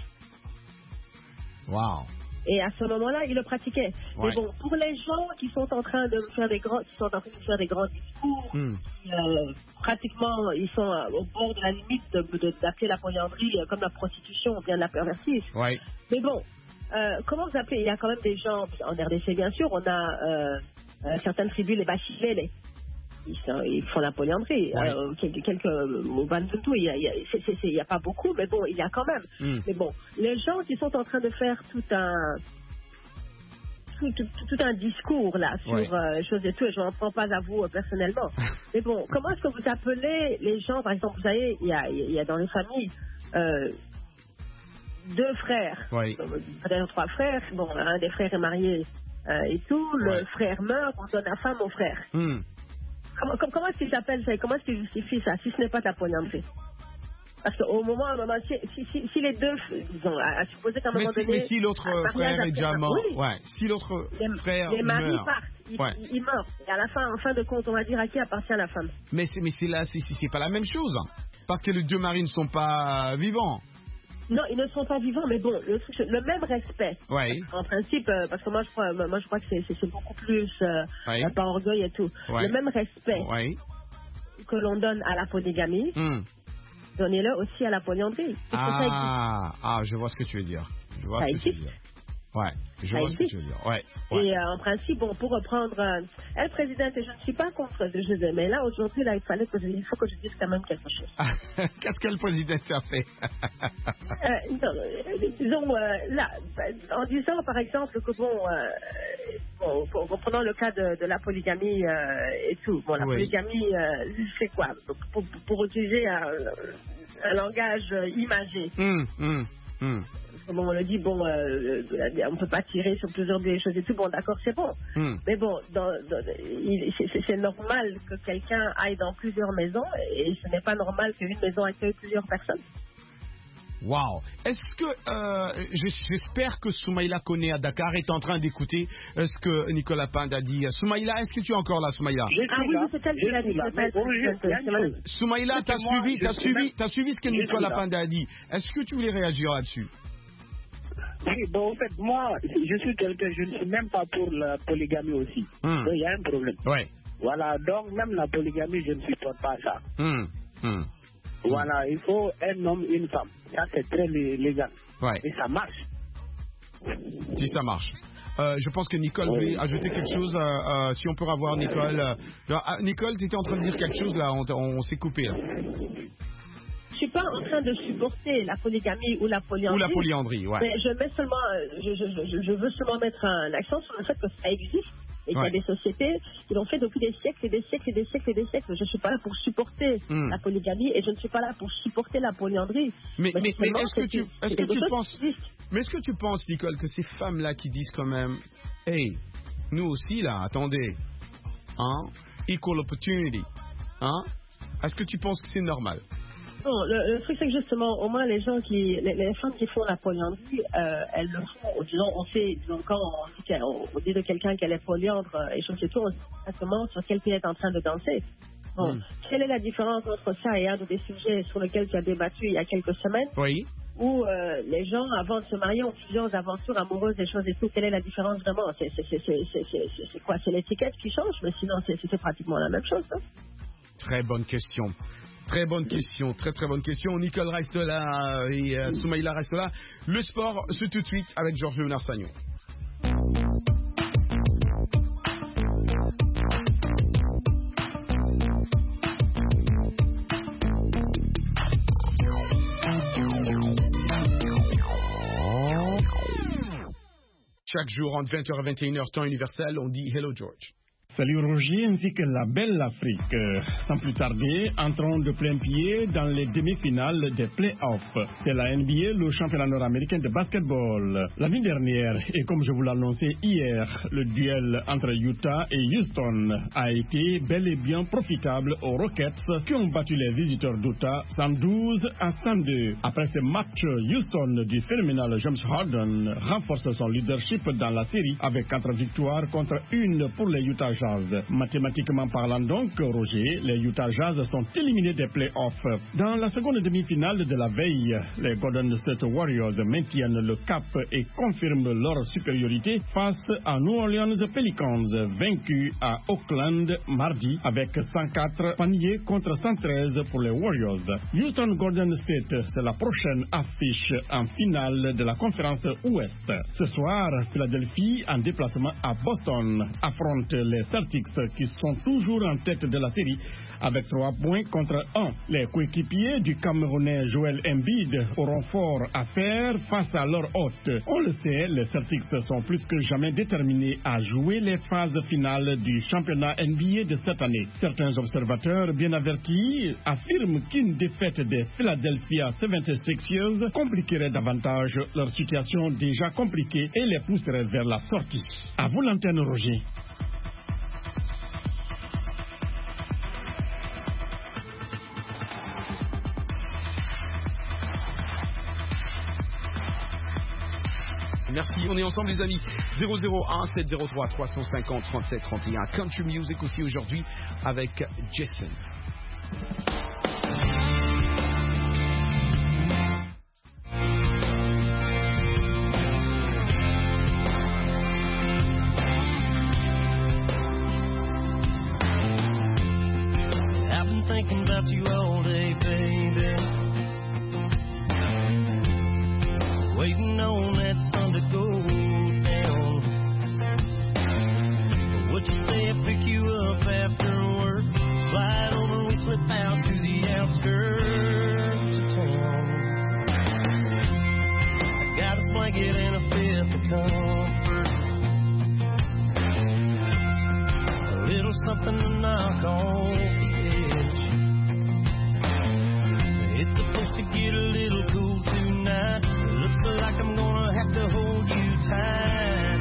Wow. Et à ce moment-là, ils le pratiquaient. Ouais. Mais bon, pour les gens qui sont en train de faire des grands, qui sont en train de faire des grands discours, mm. euh, pratiquement, ils sont au bord de la limite de, de, d'appeler la polyandrie comme la prostitution ou bien la pervertise. Ouais. Mais bon, euh, comment vous appelez, il y a quand même des gens, en R D C bien sûr, on a euh, euh, certaines tribus, les Bachilés, ils, ils font la polyandrie. Ouais. Euh, quelques, quelques au Bantutu, il y a, il y a, c'est, c'est, c'est, il y a pas beaucoup, mais bon, il y a quand même. Mm. Mais bon, les gens qui sont en train de faire tout un tout, tout, tout un discours là sur ouais. euh, choses et tout, et je n'en prends pas à vous euh, personnellement. Mais bon, comment est-ce que vous appelez les gens, par exemple, vous savez, il y a, il y a dans les familles euh, deux frères, oui. peut-être trois frères, bon, un des frères est marié euh, et tout, le ouais. frère meurt, on donne la femme au frère. Mm. Comment, comment est-ce qu'il s'appelle ça? Comment est-ce qu'il justifie ça, si ce n'est pas de la polyandrie? Parce qu'au moment, à un moment si, si, si, si les deux, disons, à, à supposer qu'à un moment mais donné... Mais si l'autre frère est déjà mort, oui. ouais, si l'autre les, frère les maris meurt... partent, ils, ouais. ils, ils meurent. Et à la fin, en fin de compte, on va dire à qui appartient la femme. Mais c'est, mais c'est là, c'est, c'est pas la même chose. Parce que les deux maris ne sont pas vivants. Non, ils ne sont pas vivants, mais bon, le, truc, le même respect. Oui. En principe, euh, parce que moi je crois, moi, je crois que c'est, c'est, c'est beaucoup plus euh, oui. euh, par orgueil et tout. Oui. Le même respect oui. que l'on donne à la polygamie, mm. donnez-le aussi à la polyandrie. Ah, ah, je vois ce que tu veux dire. Je vois ça ce que existe. tu veux dire. Ouais, je ça vois existe. ce que tu veux dire. Ouais, ouais. Et euh, en principe, bon, pour reprendre, euh, elle présidente, et je ne suis pas contre le jeu, mais là aujourd'hui, là, il fallait que je, il faut que je dise quand même quelque chose. Qu'est-ce que le président a fait? euh, non, euh, disons euh, là, en disant par exemple que bon, euh, bon pour, pour, prenons le cas de, de la polygamie euh, et tout. Bon, la oui. polygamie, euh, c'est quoi? Pour, pour, pour utiliser un, un langage imagé. Mm, mm, mm. Comme on le dit, bon, euh, on ne peut pas tirer sur plusieurs des choses et tout, bon, d'accord, c'est bon. Mm. Mais bon, dans, dans, il, c'est, c'est normal que quelqu'un aille dans plusieurs maisons et ce n'est pas normal qu'une maison accueille plusieurs personnes. Wow. Est-ce que, euh, j'espère que Soumaïla Koné à Dakar est en train d'écouter ce que Nicolas Pinde a dit. Soumaïla, est-ce que tu es encore là, Soumaïla? Ah oui, c'est elle qui l'a dit. Soumaïla, t'as suivi, t'as suivi, t'as suivi ce que Nicolas Pinde a dit. Est-ce que tu voulais réagir là-dessus? Oui, bon, en fait, moi, je suis quelqu'un, je ne suis même pas pour la polygamie aussi. Mm. Donc, il y a un problème. Ouais. Voilà, donc, même la polygamie, je ne supporte pas ça. Mm. Mm. Voilà, il faut un homme, une femme. Ça, c'est très légal. Ouais. Et ça marche. Si ça marche. Euh, je pense que Nicole oui. voulait ajouter quelque chose. Euh, euh, si on peut revoir Nicole. Euh, Nicole, tu étais en train de dire quelque chose, là. On, on, on s'est coupé, là. Je suis pas en train de supporter la polygamie ou la polyandrie. Ou la polyandrie, ouais. Mais je mets seulement, je, je, je, je veux seulement mettre un accent sur le fait que ça existe et qu'il ouais. y a des sociétés qui l'ont fait depuis des siècles et des siècles et des siècles et des siècles. Je ne suis pas là pour supporter mm. la polygamie et je ne suis pas là pour supporter la polyandrie. Mais, mais, mais, mais est-ce que tu, est-ce que tu penses, mais est-ce que tu penses, Nicole, que ces femmes-là qui disent quand même, hey, nous aussi là, attendez, hein, equal opportunity, hein, est-ce que tu penses que c'est normal? Non, le, le truc c'est que justement, au moins les gens qui, les, les femmes qui font la polyandrie, euh, elles le font. Disons, on sait, disons, quand on dit, on, on dit de quelqu'un qu'elle est polyandre et chose et tout, on sait exactement sur quel pied elle est en train de danser. Bon, mm. quelle est la différence entre ça et un des sujets sur lesquels tu as débattu il y a quelques semaines? Oui. Où euh, les gens, avant de se marier, ont plusieurs aventures amoureuses et choses et tout. Quelle est la différence vraiment? C'est, c'est, c'est, c'est, c'est, c'est, c'est quoi? C'est l'étiquette qui change, mais sinon c'est, c'est pratiquement la même chose. Hein? Très bonne question. Très bonne question, très très bonne question. Nicole reste là et euh, Soumaïla reste là. Le sport, c'est tout de suite avec Georges Léonard Sagnon. Chaque jour entre vingt heures et vingt et une heures temps universel, on dit Hello George. Salut Roger ainsi que la belle Afrique. Sans plus tarder, entrons de plein pied dans les demi-finales des play-offs. C'est la N B A, le championnat nord-américain de basketball. La nuit dernière, et comme je vous l'annonçais hier, le duel entre Utah et Houston a été bel et bien profitable aux Rockets qui ont battu les visiteurs d'Utah cent douze à cent deux. Après ce match, Houston du phénoménal James Harden renforce son leadership dans la série avec quatre victoires contre une pour les Utah Jazz Jazz. Mathématiquement parlant donc, Roger, les Utah Jazz sont éliminés des playoffs. Dans la seconde demi-finale de la veille, les Golden State Warriors maintiennent le cap et confirment leur supériorité face à New Orleans Pelicans, vaincus à Oakland mardi avec cent quatre paniers contre cent treize pour les Warriors. Houston Golden State, c'est la prochaine affiche en finale de la conférence Ouest. Ce soir, Philadelphie, en déplacement à Boston, affronte les Celtics qui sont toujours en tête de la série avec trois points contre un. Les coéquipiers du Camerounais Joel Embiid auront fort à faire face à leur hôte. On le sait, les Celtics sont plus que jamais déterminés à jouer les phases finales du championnat N B A de cette année. Certains observateurs bien avertis affirment qu'une défaite des Philadelphia soixante-sixers compliquerait davantage leur situation déjà compliquée et les pousserait vers la sortie. À vous l'antenne, Roger. Merci, on est ensemble les amis. zéro zéro un sept zéro trois trois cinq zéro trente-sept trente et un. Country Music aussi aujourd'hui avec Jason. I've been thinking about you all day, baby. Waiting on that sun to go down. Would you stay and pick you up after work? Slide over, we slip out to the outskirts of town. I got a blanket and a fifth of comfort. A little something to knock off the edge. It's supposed to get a little cool tonight. Looks like I'm gonna have to hold you tight.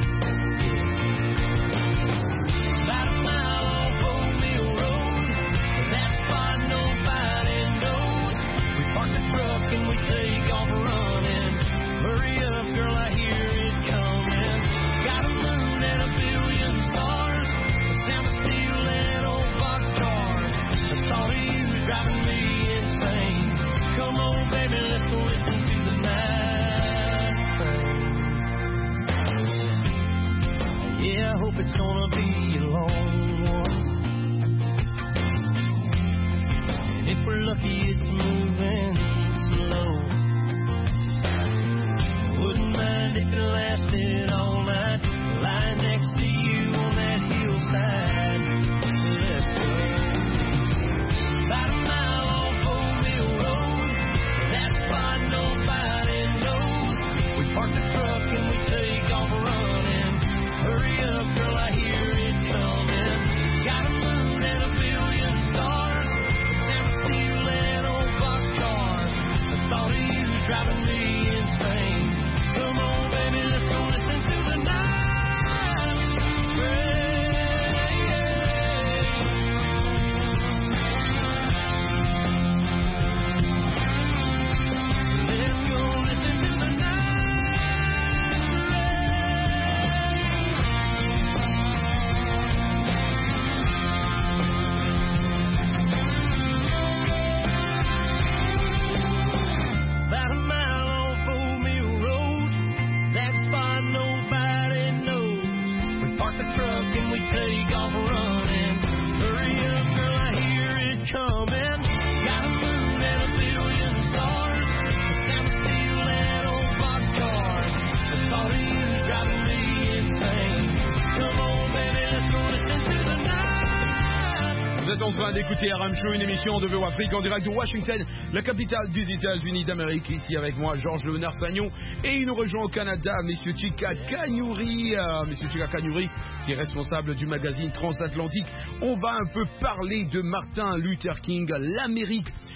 About a mile off Old Mill Road, that spot nobody knows. We park the truck and we take off running. Hurry up, girl, I hear it coming. Got a moon and a billion stars, the sound of steel and old boxcars. The thought of you driving me insane. Come on, baby, let's go listen to the night. Yeah, I hope it's gonna be a long one. And if we're lucky, it's moving slow. Wouldn't mind if it lasted all night. Lying next to you on that hillside. Let's go. About a mile off Old Mill Road, that spot nobody knows. We park the truck and we take off running. Hurry up, girl, I hear it coming. Got a moon and a billion stars, and a steel and old boxcars. The thought of you driving me insane. Come on, baby, let's go listen to the night rain. Let's go listen to the night. About a mile off Old Mill Road, that spot nobody knows. We park the truck and we take off running. Hurry up, girl, I hear it coming. Got a moon and a billion stars, the sound of steel and old boxcars. The thought of you driving me insane. Come on, baby, let's go listen to the night. Vous êtes en train d'écouter R M Show, une émission de V O Afrique en direct de Washington, la capitale des États-Unis d'Amérique. Ici avec moi, Georges Léonard Sagnon. Et il nous rejoint au Canada, Monsieur Chika Kanyuri. Euh, Monsieur Chika Kanyuri, qui est responsable du magazine Transatlantique. On va un peu parler de Martin Luther King, l'Amérique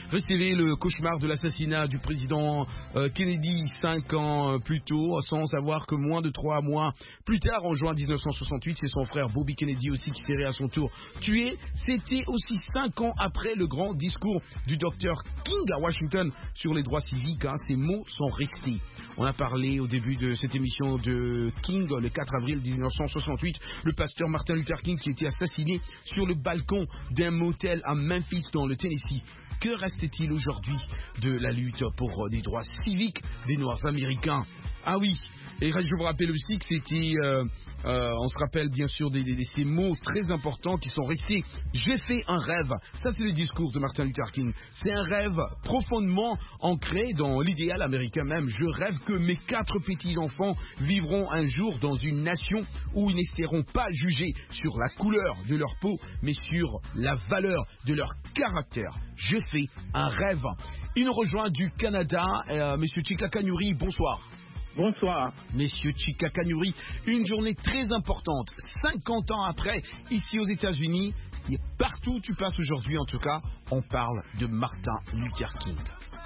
resterait le cauchemar de l'assassinat du président euh, Kennedy cinq ans euh, plus tôt, sans savoir que moins de trois mois plus tard, en juin mille neuf cent soixante-huit, c'est son frère Bobby Kennedy aussi qui serait à son tour tué. C'était aussi cinq ans après le grand discours du docteur King à Washington sur les droits civiques. Hein, ces mots sont restés. On a parlé au début de cette émission de King, le quatre avril mille neuf cent soixante-huit, le pasteur Martin Luther King qui était assassiné sur le balcon d'un motel à Memphis dans le Tennessee. Que reste-t-il aujourd'hui de la lutte pour les droits civiques des Noirs américains? Ah oui, et je vous rappelle aussi que c'était... Euh, Euh, on se rappelle bien sûr de ces mots très importants qui sont restés. J'ai fait un rêve. Ça, c'est le discours de Martin Luther King. C'est un rêve profondément ancré dans l'idéal américain même. Je rêve que mes quatre petits-enfants vivront un jour dans une nation où ils ne seront pas jugés sur la couleur de leur peau, mais sur la valeur de leur caractère. Je fais un rêve. Il nous rejoint du Canada, euh, Monsieur Chika Kanyuri, bonsoir. Bonsoir. Messieurs Chika Kanyuri, une journée très importante, cinquante ans après, ici aux États-Unis, et partout où tu passes aujourd'hui en tout cas, on parle de Martin Luther King.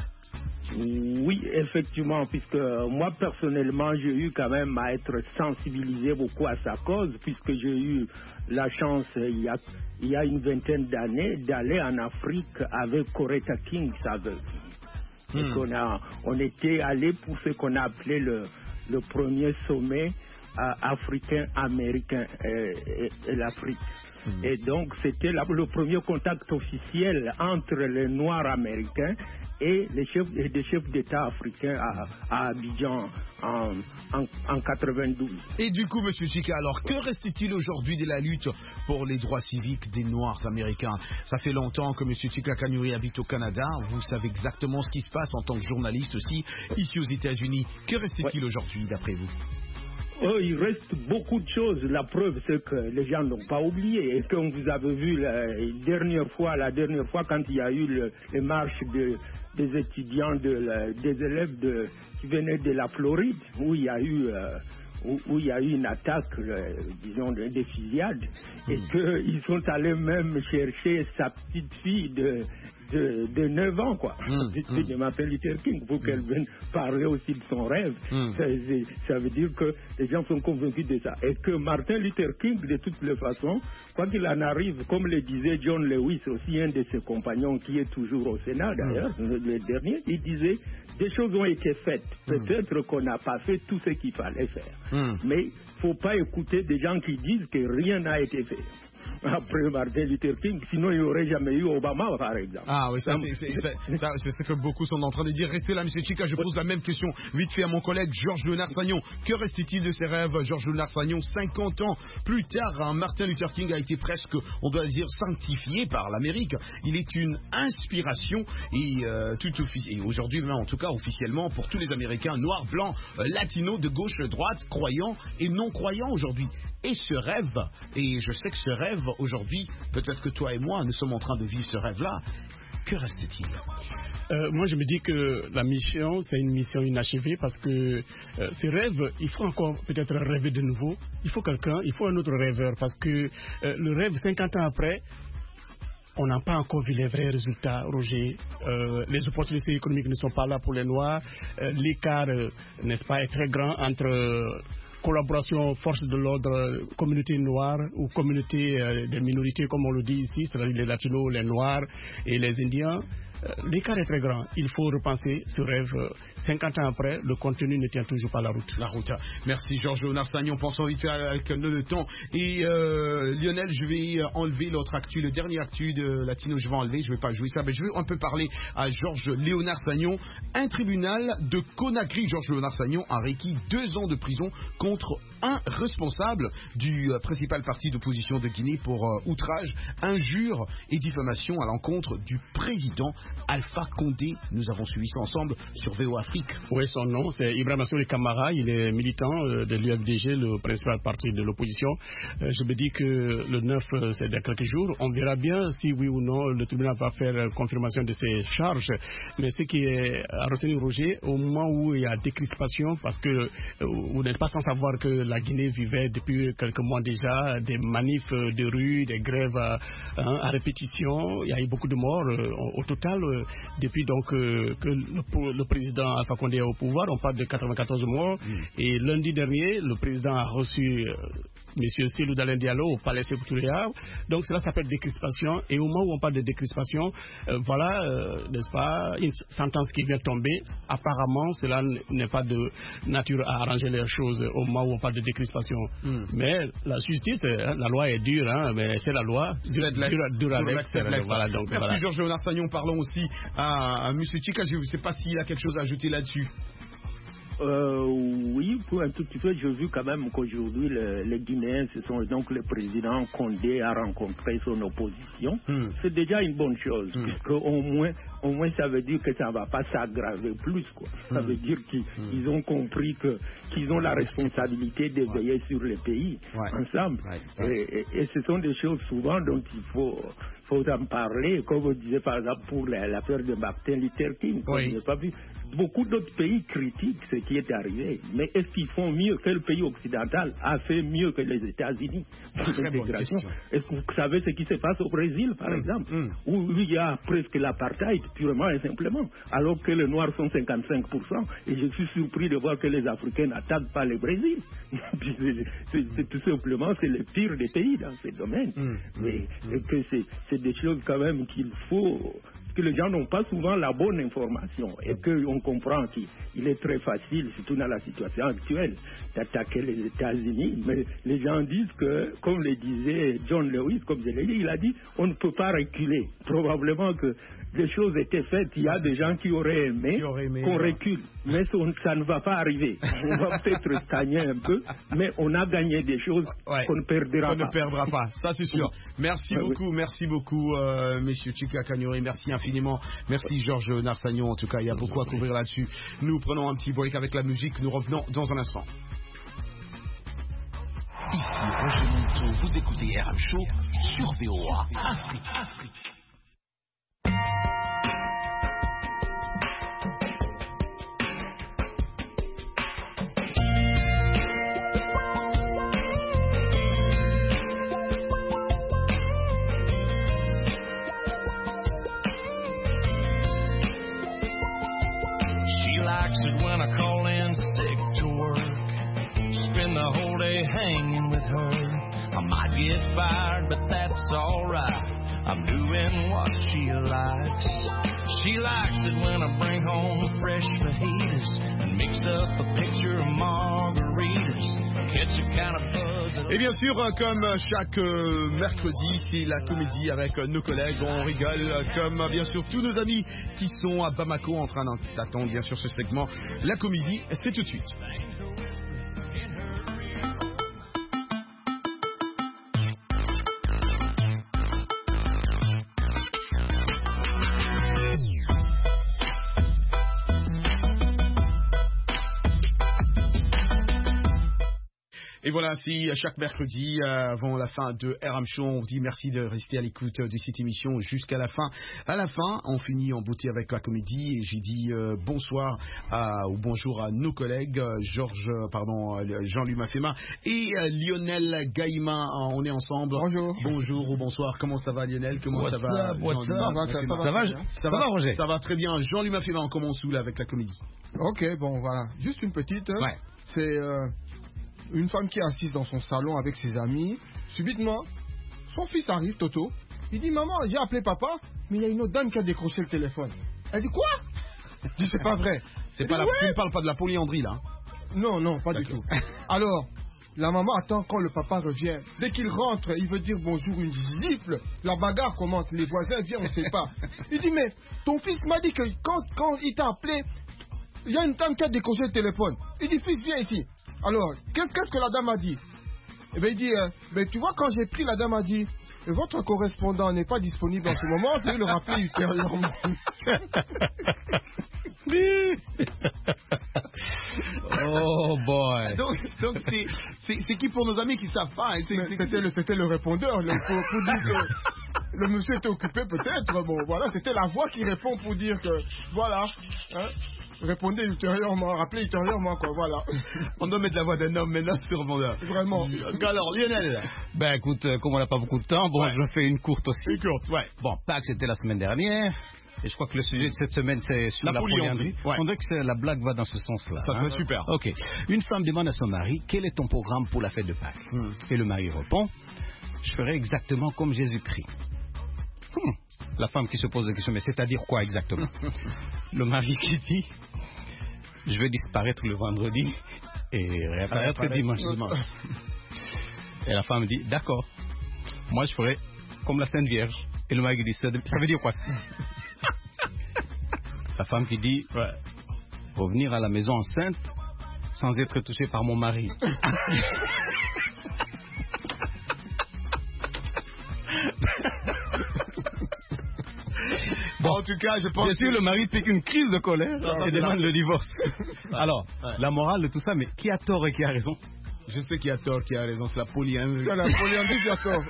Oui, effectivement, puisque moi personnellement, j'ai eu quand même à être sensibilisé beaucoup à sa cause, puisque j'ai eu la chance, il y a, il y a une vingtaine d'années, d'aller en Afrique avec Coretta King, sa veuve. Et qu'on a, on était allé pour ce qu'on a appelé le, le premier sommet euh, africain-américain et, et, et l'Afrique. Mmh. Et donc c'était la, le premier contact officiel entre les Noirs américains et les chefs, et des chefs d'État africains à, à Abidjan en, en, en quatre-vingt-douze. Et du coup, Monsieur Chika, alors que reste-t-il aujourd'hui de la lutte pour les droits civiques des Noirs américains? Ça fait longtemps que Monsieur Chika Kanyuri habite au Canada. Vous savez exactement ce qui se passe en tant que journaliste aussi ici aux États-Unis. Que reste-t-il ouais. aujourd'hui, d'après vous? Oh, il reste beaucoup de choses. La preuve, c'est que les gens n'ont pas oublié. Et comme vous avez vu la dernière fois, la dernière fois, quand il y a eu le, les marches de, des étudiants, de la, des élèves de, qui venaient de la Floride, où il y a eu, euh, où, où il y a eu une attaque, euh, disons, des de fusillades, mmh. et qu'ils sont allés même chercher sa petite fille de De, de neuf ans, quoi. Mmh, mmh. Je m'appelle Luther King pour mmh. qu'elle vienne parler aussi de son rêve. Mmh. Ça, ça veut dire que les gens sont convaincus de ça. Et que Martin Luther King, de toutes les façons, quoi qu'il en arrive, comme le disait John Lewis, aussi un de ses compagnons qui est toujours au Sénat d'ailleurs, mmh. le dernier, il disait des choses ont été faites. Peut-être mmh. qu'on n'a pas fait tout ce qu'il fallait faire. Mmh. Mais il ne faut pas écouter des gens qui disent que rien n'a été fait après Martin Luther King, sinon il n'y aurait jamais eu Obama, par exemple. Ah oui, ça c'est ce que beaucoup sont en train de dire. Restez là, Monsieur Chika, je pose la même question vite fait à mon collègue Georges Léonard Sagnon. Que reste-t-il de ses rêves, Georges Léonard Sagnon? cinquante ans plus tard, hein, Martin Luther King a été presque, on doit dire, sanctifié par l'Amérique. Il est une inspiration et, euh, tout et aujourd'hui, en tout cas officiellement, pour tous les Américains, noirs, blancs, euh, latinos, de gauche, de droite, croyants et non croyants aujourd'hui. Et ce rêve, et je sais que ce rêve, aujourd'hui, peut-être que toi et moi, nous sommes en train de vivre ce rêve-là. Que reste-t-il? euh, Moi, je me dis que la mission, c'est une mission inachevée parce que euh, ces rêves, il faut encore peut-être rêver de nouveau. Il faut quelqu'un, il faut un autre rêveur parce que euh, le rêve, cinquante ans après, on n'a pas encore vu les vrais résultats, Roger. Euh, les opportunités économiques ne sont pas là pour les Noirs. Euh, l'écart, euh, n'est-ce pas, est très grand entre... Euh, collaboration force de l'ordre, communauté noire ou communauté euh, des minorités comme on le dit ici, c'est-à-dire les latinos, les noirs et les indiens. Euh, l'écart est très grand. Il faut repenser ce rêve. cinquante ans après, le contenu ne tient toujours pas la route. La route. Merci Georges Léonard Sagnon. Pensons vite avec le temps. Et euh, Lionel, je vais enlever l'autre actu, le dernier actu de Latino, je vais enlever, je ne vais pas jouer ça, mais je vais un peu parler à Georges Léonard Sagnon. Un tribunal de Conakry, Georges Léonard Sagnon, a requis deux ans de prison contre un responsable du euh, principal parti d'opposition de Guinée pour euh, outrage, injure et diffamation à l'encontre du président Alpha Condé. Nous avons suivi ça ensemble sur V O Afrique. Oui, son nom, c'est Ibrahim Assouli Kamara. Il est militant euh, de l'U F D G, le principal parti de l'opposition. Euh, je me dis que le neuf, euh, c'est dans quelques jours. On verra bien si oui ou non le tribunal va faire euh, confirmation de ses charges. Mais ce qui est à retenir, Roger, au moment où il y a décrispation, parce que euh, vous n'êtes pas sans savoir que la Guinée vivait depuis quelques mois déjà des manifs de rue, des grèves à, hein, à répétition. Il y a eu beaucoup de morts. Euh, au total, euh, depuis donc euh, que le, le président Alpha Condé est au pouvoir. On parle de quatre-vingt-quatorze morts. Mm. Et lundi dernier, le président a reçu euh, M. Cellou Dalein Diallo au palais Sékou Touré. Donc cela s'appelle décrispation. Et au moment où on parle de décrispation, euh, voilà, euh, n'est-ce pas, une sentence qui vient tomber. Apparemment, cela n'est pas de nature à arranger les choses au moment où on parle de décrispation. Mm. Mais la justice, la loi est dure, hein, mais c'est la loi. Dure, dure, dure avec. Voilà, donc, Merci voilà. Georges Narsagnon. Parlons aussi à, à M. Tchika. Je ne sais pas s'il a quelque chose à ajouter là-dessus. Euh, oui, pour un tout petit peu, j'ai vu quand même qu'aujourd'hui, le, les Guinéens, ce sont donc le président Condé a rencontré son opposition. Mm. C'est déjà une bonne chose, mm. puisque au moins, au moins, ça veut dire que ça ne va pas s'aggraver plus, quoi. Mm. Ça veut dire qu'ils mm. ont compris que, qu'ils ont la responsabilité de veiller ouais. sur le pays ouais. ensemble. Ouais. Ouais. Et, et, et ce sont des choses souvent dont il faut... faut en parler, comme vous disiez par exemple pour l'affaire de Martin Luther King. Oui. Pas vu. Beaucoup d'autres pays critiquent ce qui est arrivé, mais est-ce qu'ils font mieux que le pays occidental a fait mieux que les États-Unis pour l'intégration? Est-ce que vous savez ce qui se passe au Brésil, par mmh. exemple, mmh. où il y a presque l'apartheid, purement et simplement, alors que les Noirs sont cinquante-cinq pour cent, et je suis surpris de voir que les Africains n'attaquent pas le Brésil. c'est, c'est tout simplement, c'est le pire des pays dans ce domaine. Mmh. Mais mmh. Et que c'est, c'est des choses quand même qu'il faut, que les gens n'ont pas souvent la bonne information et qu'on comprend qu'il est très facile, surtout dans la situation actuelle, d'attaquer les États-Unis. Mais les gens disent que, comme le disait John Lewis, comme je l'ai dit, il a dit on ne peut pas reculer. Probablement que des choses étaient faites, il y a des gens qui auraient aimé, qui auraient aimé qu'on ouais. recule. Mais ça ne va pas arriver. On va peut-être stagner un peu, mais on a gagné des choses ouais. qu'on ne perdra qu'on pas. ne perdra pas, ça c'est sûr. Merci ouais, beaucoup, oui. merci beaucoup, euh, messieurs Tchika Kagnori, merci infiniment. Merci Georges Narsagnon, en tout cas, il y a beaucoup à couvrir là-dessus. Nous prenons un petit break avec la musique, nous revenons dans un instant. Ici Roger Monteau, vous écoutez R M Show sur V O A Afrique. Hanging with her, I might get fired, but that's alright. I'm doing what she likes. She likes it when I bring home fresh fajitas and mix up a picture of margaritas. Catch a kind of buzz. Et bien sûr, comme chaque euh, mercredi, c'est la comédie avec euh, nos collègues. On rigole comme euh, bien sûr tous nos amis qui sont à Bamako en train d'attendre bien sûr ce segment. La comédie, c'est tout de suite. Et voilà, si chaque mercredi, euh, avant la fin de R M Show, on vous dit merci de rester à l'écoute de cette émission jusqu'à la fin. À la fin, on finit en beauté avec la comédie et j'ai dit euh, bonsoir à, ou bonjour à nos collègues, euh, Georges, euh, pardon, euh, Jean-Louis Mafema et euh, Lionel Gaïma. On est ensemble. Bonjour. Bonjour ou bonsoir. Comment ça va, Lionel? Comment what's ça va, what's ça, va, ça, va, ça, va, ça, ça va, va, Roger? Ça va très bien. Jean-Louis Mafema, on commence où là avec la comédie? Ok, bon, voilà. Juste une petite. Ouais. C'est... Euh, une femme qui est assise dans son salon avec ses amis. Subitement, son fils arrive, Toto. Il dit, maman, j'ai appelé papa, mais il y a une autre dame qui a décroché le téléphone. Elle dit, quoi? Je dis, c'est pas vrai. C'est pas dit, la... ouais. Tu ne parles pas de la polyandrie, là? Non, non, pas du tout. Alors, la maman attend quand le papa revient. Dès qu'il rentre, il veut dire bonjour, une gifle. La bagarre commence. Les voisins viennent, on ne sait pas. Il dit, mais ton fils m'a dit que quand, quand il t'a appelé, il y a une dame qui a décroché le téléphone. Il dit, fils, viens ici. Alors, qu'est-ce que la dame a dit? Eh bien, il dit, euh, ben, tu vois, quand j'ai pris, la dame a dit, votre correspondant n'est pas disponible en ce moment, veuillez le rappeler ultérieurement. Oh boy. Donc, donc c'est, c'est, c'est qui pour nos amis qui savent pas? Hein, c'est, c'est c'était, le, c'était le répondeur. Le, pour, pour dire que le monsieur était occupé peut-être. Bon, voilà, c'était la voix qui répond pour dire que, voilà. Hein, répondez ultérieurement, rappelez ultérieurement, quoi, voilà. On doit mettre la voix d'un homme maintenant sur répondeur. Vraiment. Alors, Lionel. Ben écoute, comme on n'a pas beaucoup de temps, bon, ouais. je fais une courte aussi. Une courte, ouais. Bon, Pâques, c'était la semaine dernière. Et je crois que le sujet de cette semaine, c'est sur la, la polyandrie. Ouais. On dirait que la blague va dans ce sens-là. Ça hein? serait super. Ok. Une femme demande à son mari, quel est ton programme pour la fête de Pâques? hmm. Et le mari répond, je ferai exactement comme Jésus-Christ. Hmm. La femme qui se pose la question, mais c'est-à-dire quoi exactement? Le mari qui dit, je vais disparaître le vendredi et réapparaître dimanche. dimanche. Et la femme dit, d'accord, moi je ferai comme la Sainte Vierge. Et le mari qui dit, ça veut dire quoi? La femme qui dit, ouais, revenir à la maison enceinte sans être touchée par mon mari. Bon, en tout cas, je pense. Bien sûr, que... le mari pique une crise de colère non, et demande le divorce. Alors, ouais, la morale de tout ça, mais qui a tort et qui a raison? Je sais qui a tort, qui a raison, c'est la polyandrie. C'est la polyandrie qui a tort.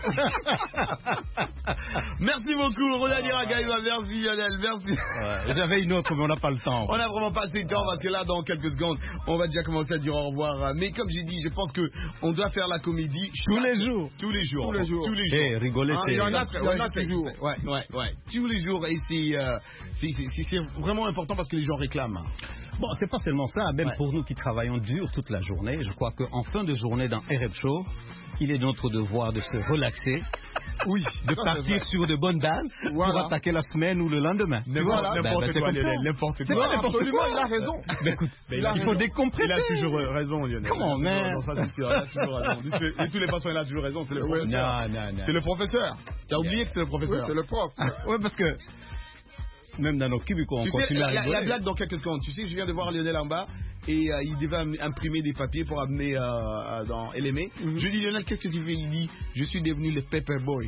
Merci beaucoup, Roland Iragaïva, merci Lionel, merci. Ouais, j'avais une autre, mais on n'a pas le temps. On n'a vraiment pas assez de temps parce que là, dans quelques secondes, on va déjà commencer à dire au revoir. Mais comme j'ai dit, je pense qu'on doit faire la comédie tous les jours. Tous les jours. Tous les jours. Tous les jours. Hey, rigoler, hein, c'est. Il y en a, il y en a toujours. Ouais, ouais, ouais. Tous les jours. Et c'est, euh, c'est, c'est, c'est vraiment important parce que les gens réclament. Bon, c'est pas seulement ça, même ouais, pour nous qui travaillons dur toute la journée, je crois qu'en fin de journée dans R M Show, il est notre devoir de se relaxer, oui, de partir sur de bonnes bases voilà, pour attaquer la semaine ou le lendemain. Voilà, n'importe ben, ben, quoi, Lionel, n'importe quoi. Non, absolument, il a raison. Ben, écoute, ben, il, a il faut décompresser. Il a toujours raison, Lionel. Comment, mais... Non, ça c'est sûr, il a toujours raison. De toutes les façons, il a toujours raison, c'est le professeur. Non, non, non. C'est le professeur. T'as oublié que c'est le professeur. Oui, c'est le prof. Oui, parce que... Même dans nos cubicles, on tu continue sais, à la, rigoler. La blague dans quelques secondes. Tu sais, je viens de voir Lionel en bas et euh, il devait imprimer des papiers pour amener euh, dans L M A. Mm-hmm. Je dis, Lionel, qu'est-ce que tu fais? Il dit, je suis devenu le Pepper Boy.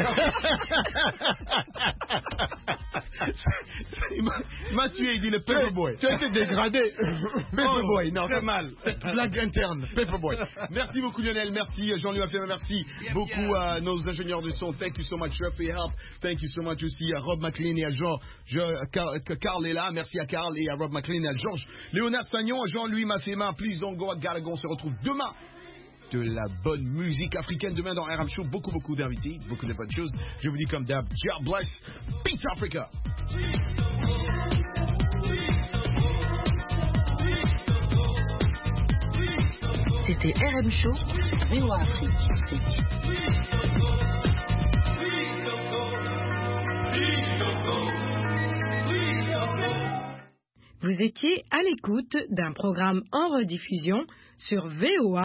il, m'a, il m'a tué, il dit le Pepper Boy. Tu as été dégradé. Pepper oh, Boy, non, c'est mal. Cette blague interne, Pepper Boy. Merci beaucoup, Lionel. Merci, Jean-Louis Affaire. Merci beaucoup à nos ingénieurs de son. Thank you so much for your help. Thank you so much aussi à Rob McLean et à Jean. Je, Carl est là, merci à Carl et à Rob McLean et à Georges. Léonard Sagnon, Jean-Louis Maffema, Please Don't Go, Gotta Go. On se retrouve demain. De la bonne musique africaine demain dans R M Show. Beaucoup, beaucoup d'invités, beaucoup de bonnes choses. Je vous dis comme d'hab, God bless, Peace Africa. C'était R M Show, V O A Afrique. Vous étiez à l'écoute d'un programme en rediffusion sur V O A.